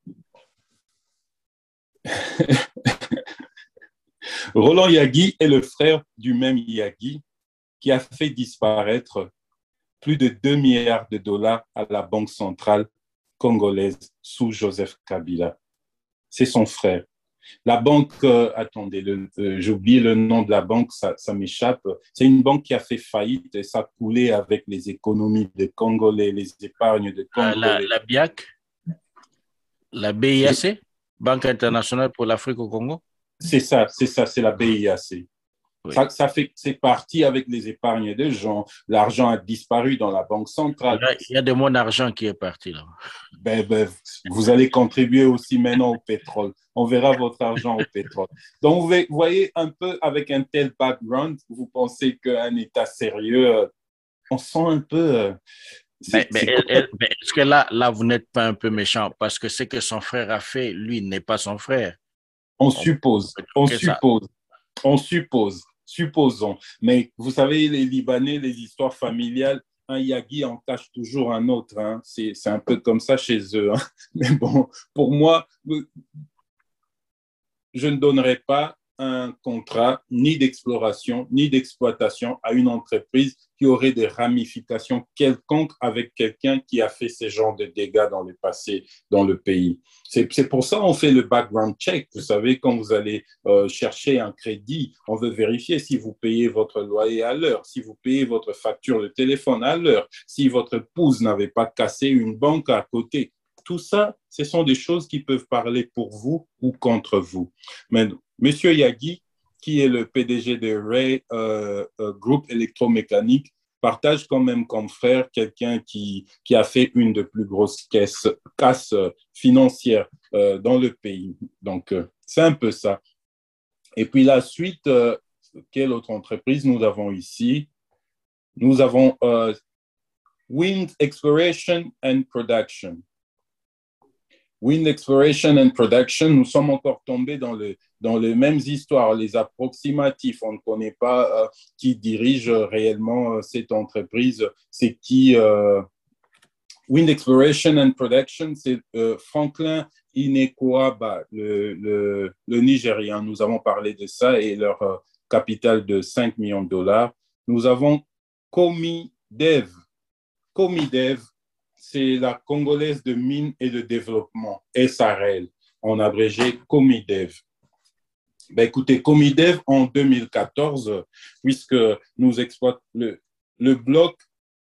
Roland Yagi est le frère du même Yagi qui a fait disparaître plus de deux milliards de dollars à la Banque centrale congolaise sous Joseph Kabila. C'est son frère. La banque, euh, attendez, le, euh, j'oublie le nom de la banque, ça, ça m'échappe. C'est une banque qui a fait faillite et ça a coulé avec les économies des Congolais, les épargnes des Congolais. La, la, la B I A C, la B I A C, Banque internationale pour l'Afrique au Congo. C'est ça, c'est ça, c'est la B I A C. Oui. Ça, ça fait, c'est parti avec les épargnes des gens. L'argent a disparu dans la banque centrale. Là, il y a de mon argent qui est parti là. Ben, ben, vous allez contribuer aussi maintenant au pétrole. On verra votre argent au pétrole. Donc, vous voyez un peu avec un tel background, vous pensez qu'un État sérieux, on sent un peu... Mais, mais, elle, mais est-ce que là, là, vous n'êtes pas un peu méchant parce que ce que son frère a fait, lui, n'est pas son frère? On, on suppose, on suppose, ça. on suppose. Supposons. Mais vous savez, les Libanais, les histoires familiales, un Yagi en cache toujours un autre. Hein. C'est, c'est un peu comme ça chez eux. Hein. Mais bon, pour moi, je ne donnerai pas un contrat ni d'exploration ni d'exploitation à une entreprise qui aurait des ramifications quelconques avec quelqu'un qui a fait ce genre de dégâts dans le passé dans le pays. C'est, c'est pour ça qu'on fait le background check. Vous savez, quand vous allez euh, chercher un crédit, on veut vérifier si vous payez votre loyer à l'heure, si vous payez votre facture de téléphone à l'heure, si votre épouse n'avait pas cassé une banque à côté. Tout ça, ce sont des choses qui peuvent parler pour vous ou contre vous. Mais Monsieur Yagi, qui est le P D G de Ray euh, euh, Group Électromécanique, partage quand même comme frère quelqu'un qui, qui a fait une des plus grosses caisses, casses financières euh, dans le pays. Donc, euh, c'est un peu ça. Et puis la suite, euh, quelle autre entreprise nous avons ici? Nous avons euh, Wind Exploration and Production. Wind Exploration and Production, nous sommes encore tombés dans, le, dans les mêmes histoires, les approximatifs. On ne connaît pas euh, qui dirige réellement euh, cette entreprise. C'est qui euh, Wind Exploration and Production, c'est euh, Franklin Inekwaba, le, le, le Nigérien. Nous avons parlé de ça et leur euh, capital de cinq millions de dollars. Nous avons Komidev. Komidev, c'est la Congolaise de mines et de développement, S R L, en abrégé Komidev. Ben, écoutez, Komidev, en deux mille quatorze, puisque nous exploitons le, le bloc,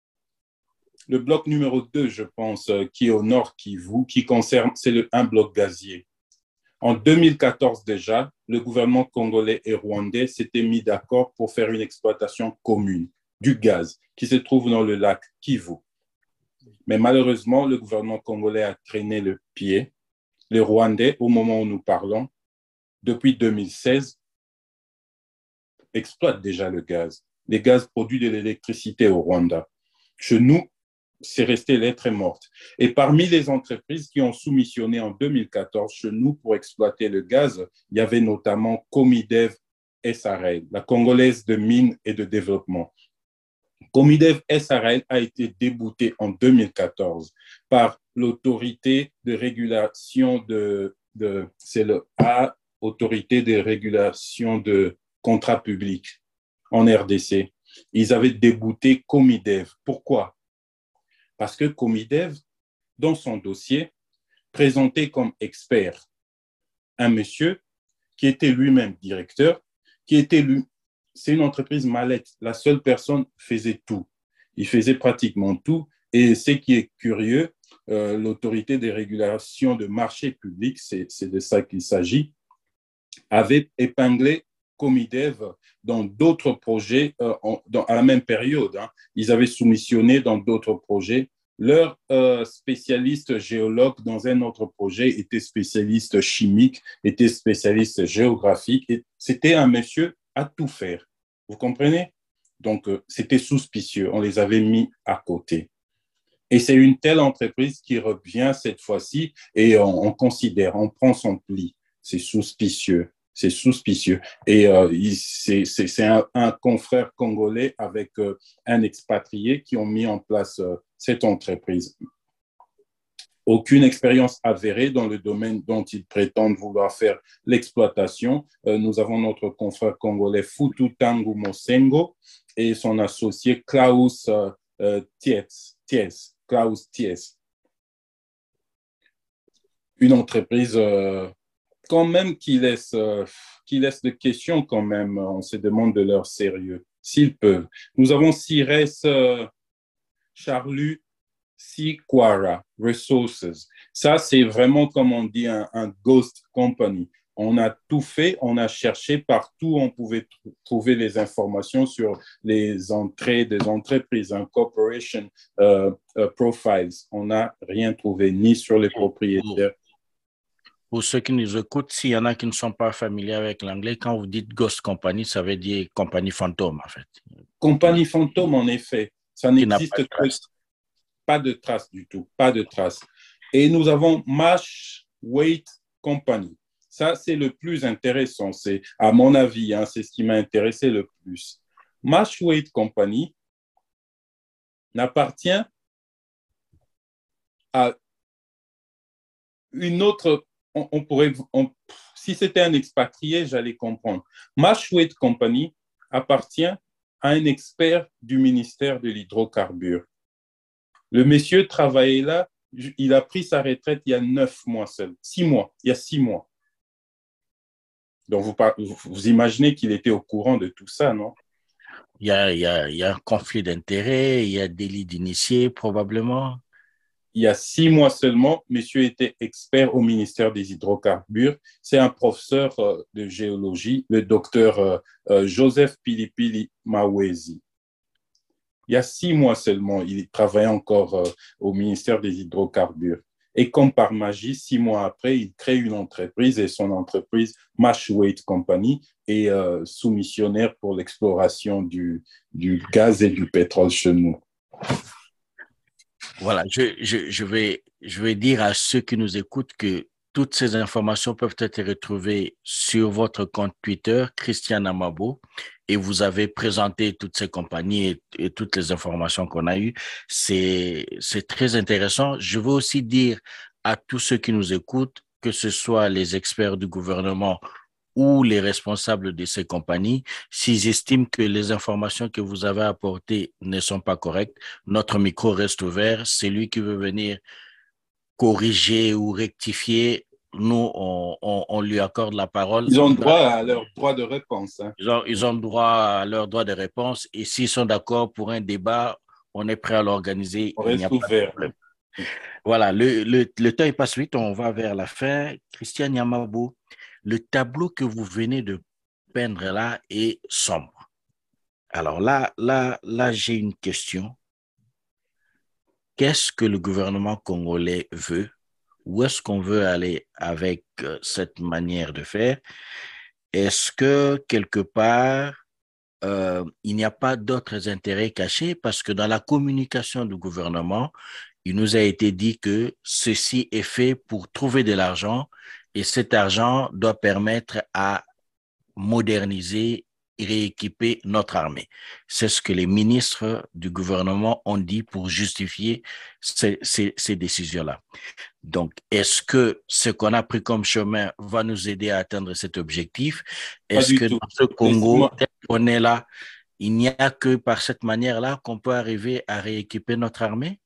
le bloc numéro deux, je pense, qui est au nord Kivu, qui concerne, c'est le, un bloc gazier. En deux mille quatorze déjà, le gouvernement congolais et rwandais s'étaient mis d'accord pour faire une exploitation commune du gaz qui se trouve dans le lac Kivu. Mais malheureusement, le gouvernement congolais a traîné le pied. Les Rwandais, au moment où nous parlons, depuis deux mille seize, exploitent déjà le gaz. Les gaz produisent de l'électricité au Rwanda. Chez nous, c'est resté lettre morte. Et parmi les entreprises qui ont soumissionné en deux mille quatorze chez nous pour exploiter le gaz, il y avait notamment Komidev S R L, la Congolaise de mines et de développement. Komidev S R L a été débouté en deux mille quatorze par l'autorité de régulation de, de c'est le A, autorité de régulation de contrats publics en R D C. Ils avaient débouté Komidev. Pourquoi? Parce que Komidev, dans son dossier, présentait comme expert un monsieur qui était lui-même directeur, qui était lui, c'est une entreprise mallette. La seule personne faisait tout. Il faisait pratiquement tout. Et ce qui est curieux, euh, l'autorité des régulations de marché public, c'est, c'est de ça qu'il s'agit, avait épinglé Komidev dans d'autres projets euh, en, dans, à la même période. Hein. Ils avaient soumissionné dans d'autres projets. Leur euh, spécialiste géologue dans un autre projet était spécialiste chimique, était spécialiste géographique. Et c'était un monsieur à tout faire. Vous comprenez? Donc, euh, c'était suspicieux. On les avait mis à côté. Et c'est une telle entreprise qui revient cette fois-ci et on, on considère, on prend son pli. C'est suspicieux. C'est suspicieux. Et euh, il, c'est, c'est, c'est un, un confrère congolais avec euh, un expatrié qui ont mis en place euh, cette entreprise. Aucune expérience avérée dans le domaine dont ils prétendent vouloir faire l'exploitation. Euh, nous avons notre confrère congolais Futu Tangu Mosengo et son associé Klaus euh, euh, Ties, Ties, Klaus Ties. Une entreprise euh, quand même qui laisse, euh, qui laisse des questions quand même. On se demande de leur sérieux, s'ils peuvent. Nous avons Cires euh, Charlu Siquara Resources. Ça, c'est vraiment, comme on dit, un, un ghost company. On a tout fait, on a cherché partout, on pouvait tr- trouver les informations sur les entrées des entreprises, un corporation uh, uh, profiles. On n'a rien trouvé, ni sur les propriétaires. Pour ceux qui nous écoutent, s'il y en a qui ne sont pas familiers avec l'anglais, quand vous dites ghost company, ça veut dire compagnie fantôme, en fait. Compagnie fantôme, en effet. Ça n'existe que... Pas de traces du tout, pas de traces. Et nous avons Mash Weight Company. Ça, c'est le plus intéressant. C'est, à mon avis, hein, c'est ce qui m'a intéressé le plus. Mash Weight Company n'appartient à une autre... On, on pourrait, on, si c'était un expatrié, j'allais comprendre. Mash Weight Company appartient à un expert du ministère de l'hydrocarbure. Le monsieur travaillait là, il a pris sa retraite il y a neuf mois seul, six mois, il y a six mois. Donc, vous, vous imaginez qu'il était au courant de tout ça, non? Il y a, il y a, il y a un conflit d'intérêts, il y a délit d'initié, probablement. Il y a six mois seulement, monsieur était expert au ministère des hydrocarbures. C'est un professeur de géologie, le docteur Joseph Pilipili Mawezi. Il y a six mois seulement, il travaillait encore euh, au ministère des Hydrocarbures. Et comme par magie, six mois après, il crée une entreprise et son entreprise, Mashweight Company, est euh, soumissionnaire pour l'exploration du, du gaz et du pétrole chez nous. Voilà, je, je, je vais, je vais dire à ceux qui nous écoutent que toutes ces informations peuvent être retrouvées sur votre compte Twitter, Christian Amabo, et vous avez présenté toutes ces compagnies et, et toutes les informations qu'on a eues. C'est, c'est très intéressant. Je veux aussi dire à tous ceux qui nous écoutent, que ce soit les experts du gouvernement ou les responsables de ces compagnies, s'ils estiment que les informations que vous avez apportées ne sont pas correctes, notre micro reste ouvert. Celui qui veut venir corriger ou rectifier, nous, on, on, on lui accorde la parole. Ils ont Il va, droit à leur droit de réponse. Hein. ils ont, ils ont droit à leur droit de réponse et s'ils sont d'accord pour un débat, on est prêt à l'organiser. On Il n'y a reste pas de ouvert. problème. Voilà, le, le, le temps passe vite, on va vers la fin. Christian Yamabo, le tableau que vous venez de peindre là est sombre. Alors là, là, là, j'ai une question. Qu'est-ce que le gouvernement congolais veut? Où est-ce qu'on veut aller avec euh, cette manière de faire? Est-ce que quelque part, euh, il n'y a pas d'autres intérêts cachés? Parce que dans la communication du gouvernement, il nous a été dit que ceci est fait pour trouver de l'argent et cet argent doit permettre à moderniser et rééquiper notre armée. C'est ce que les ministres du gouvernement ont dit pour justifier ces, ces, ces décisions-là. Donc, est-ce que ce qu'on a pris comme chemin va nous aider à atteindre cet objectif? Pas Est-ce du que tout. dans ce Congo, tel qu'on est là, il n'y a que par cette manière-là qu'on peut arriver à rééquiper notre armée?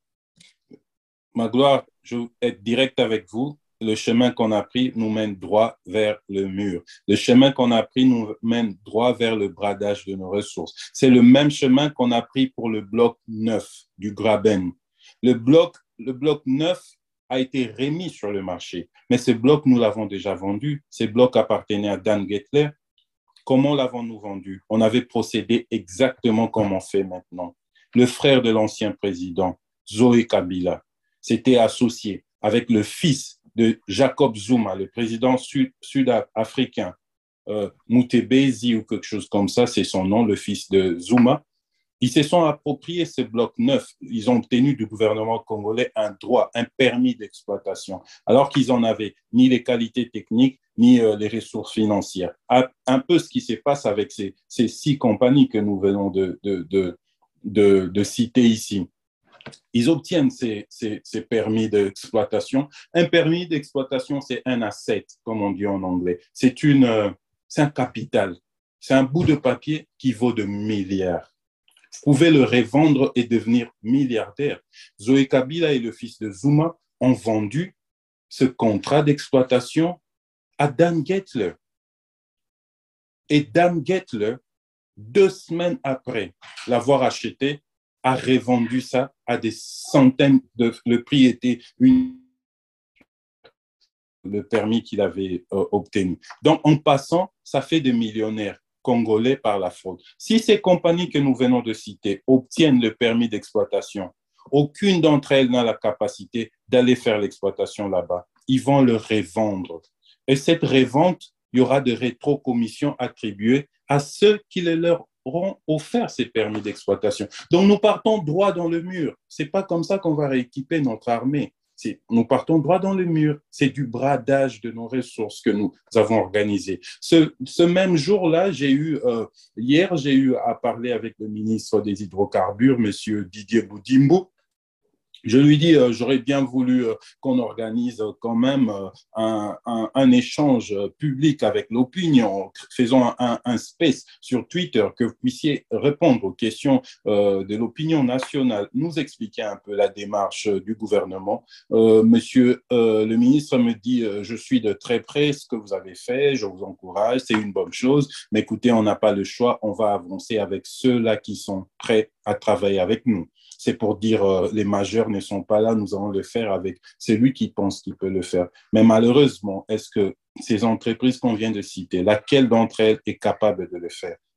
Magloire, je vais être direct avec vous. Le chemin qu'on a pris nous mène droit vers le mur. Le chemin qu'on a pris nous mène droit vers le bradage de nos ressources. C'est le même chemin qu'on a pris pour le bloc neuf du Graben. Le bloc, le bloc neuf a été remis sur le marché, mais ce bloc, nous l'avons déjà vendu. Ce bloc appartenait à Dan Gettler. Comment l'avons-nous vendu? On avait procédé exactement comme on fait maintenant. Le frère de l'ancien président, Zoé Kabila, s'était associé avec le fils de Jacob Zuma, le président sud- sud-africain, euh, Mutebezi ou quelque chose comme ça, c'est son nom, le fils de Zuma. Ils se sont appropriés ce bloc neuf. Ils ont obtenu du gouvernement congolais un droit, un permis d'exploitation, alors qu'ils n'en avaient ni les qualités techniques, ni euh, les ressources financières. Un peu ce qui se passe avec ces, ces six compagnies que nous venons de, de, de, de, de citer ici. Ils obtiennent ces, ces, ces permis d'exploitation. Un permis d'exploitation, c'est un asset, comme on dit en anglais. C'est une, euh, c'est un capital. C'est un bout de papier qui vaut de milliards. Vous pouvez le revendre et devenir milliardaire. Zoé Kabila et le fils de Zuma ont vendu ce contrat d'exploitation à Dan Gettler. Et Dan Gettler, deux semaines après l'avoir acheté, a revendu ça à des centaines de... Le prix était une... le permis qu'il avait euh, obtenu. Donc, en passant, ça fait des millionnaires congolais par la fraude. Si ces compagnies que nous venons de citer obtiennent le permis d'exploitation, aucune d'entre elles n'a la capacité d'aller faire l'exploitation là-bas. Ils vont le revendre. Et cette revente, il y aura de rétrocommissions attribuées à ceux qui les leur auront offert ces permis d'exploitation. Donc, nous partons droit dans le mur. Ce n'est pas comme ça qu'on va rééquiper notre armée. Nous partons droit dans le mur. C'est du bradage de nos ressources que nous avons organisé. Ce, ce même jour-là, j'ai eu, euh, hier, j'ai eu à parler avec le ministre des Hydrocarbures, M. Didier Boudimbo. Je lui dis, euh, j'aurais bien voulu euh, qu'on organise euh, quand même euh, un, un, un échange public avec l'opinion, faisons un, un, un space sur Twitter, que vous puissiez répondre aux questions euh, de l'opinion nationale, nous expliquer un peu la démarche euh, du gouvernement. Euh, monsieur euh, le ministre me dit, euh, je suis de très près ce que vous avez fait, je vous encourage, c'est une bonne chose, mais écoutez, on n'a pas le choix, on va avancer avec ceux-là qui sont prêts à travailler avec nous. C'est pour dire euh, les majeurs ne sont pas là, nous allons le faire avec celui qui pense qu'il peut le faire. Mais malheureusement, est-ce que ces entreprises qu'on vient de citer, laquelle d'entre elles est capable de le faire?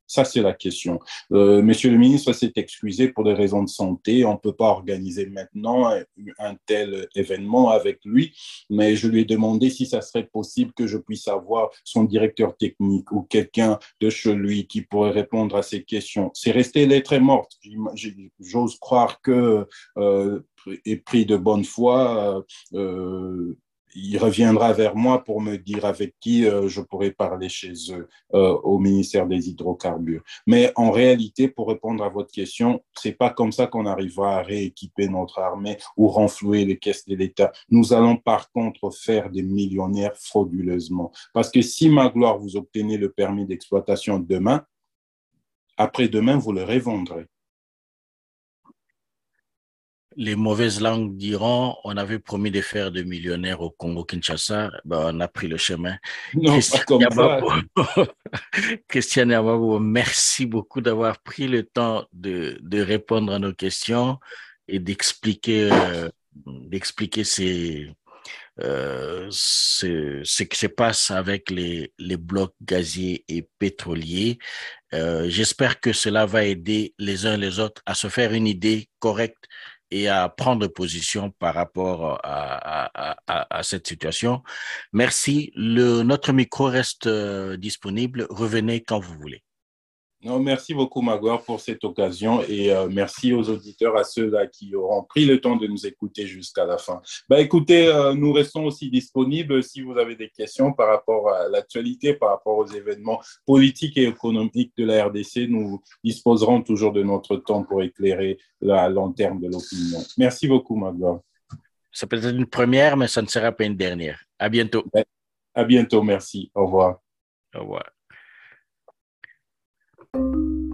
Ça, c'est la question. Euh, Monsieur le ministre s'est excusé pour des raisons de santé. On ne peut pas organiser maintenant un, un tel événement avec lui, mais je lui ai demandé si ça serait possible que je puisse avoir son directeur technique ou quelqu'un de chez lui qui pourrait répondre à ces questions. C'est resté lettre morte. J'ose croire que, euh, et pris de bonne foi, euh, il reviendra vers moi pour me dire avec qui euh, je pourrais parler chez eux euh, au ministère des Hydrocarbures. Mais en réalité, pour répondre à votre question, c'est pas comme ça qu'on arrivera à rééquiper notre armée ou renflouer les caisses de l'État. Nous allons par contre faire des millionnaires frauduleusement. Parce que si Magloire, vous obtenez le permis d'exploitation demain, après-demain, vous le revendrez. Les mauvaises langues diront, on avait promis de faire des millionnaires au Congo-Kinshasa, ben, on a pris le chemin. Non, pas Christian comme ça. Yamabo, Christian Yamabo, merci beaucoup d'avoir pris le temps de, de répondre à nos questions et d'expliquer, euh, d'expliquer ces, euh, ce, ce qui se passe avec les, les blocs gaziers et pétroliers. Euh, j'espère que cela va aider les uns les autres à se faire une idée correcte et à prendre position par rapport à, à, à, à cette situation. Merci. Le, notre micro reste euh, disponible. Revenez quand vous voulez. Non, merci beaucoup, Magloire, pour cette occasion et euh, merci aux auditeurs, à ceux-là qui auront pris le temps de nous écouter jusqu'à la fin. Bah, écoutez, euh, nous restons aussi disponibles si vous avez des questions par rapport à l'actualité, par rapport aux événements politiques et économiques de la R D C. Nous disposerons toujours de notre temps pour éclairer la lanterne de l'opinion. Merci beaucoup, Magloire. Ça peut être une première, mais ça ne sera pas une dernière. À bientôt. À bientôt, merci. Au revoir. Au revoir.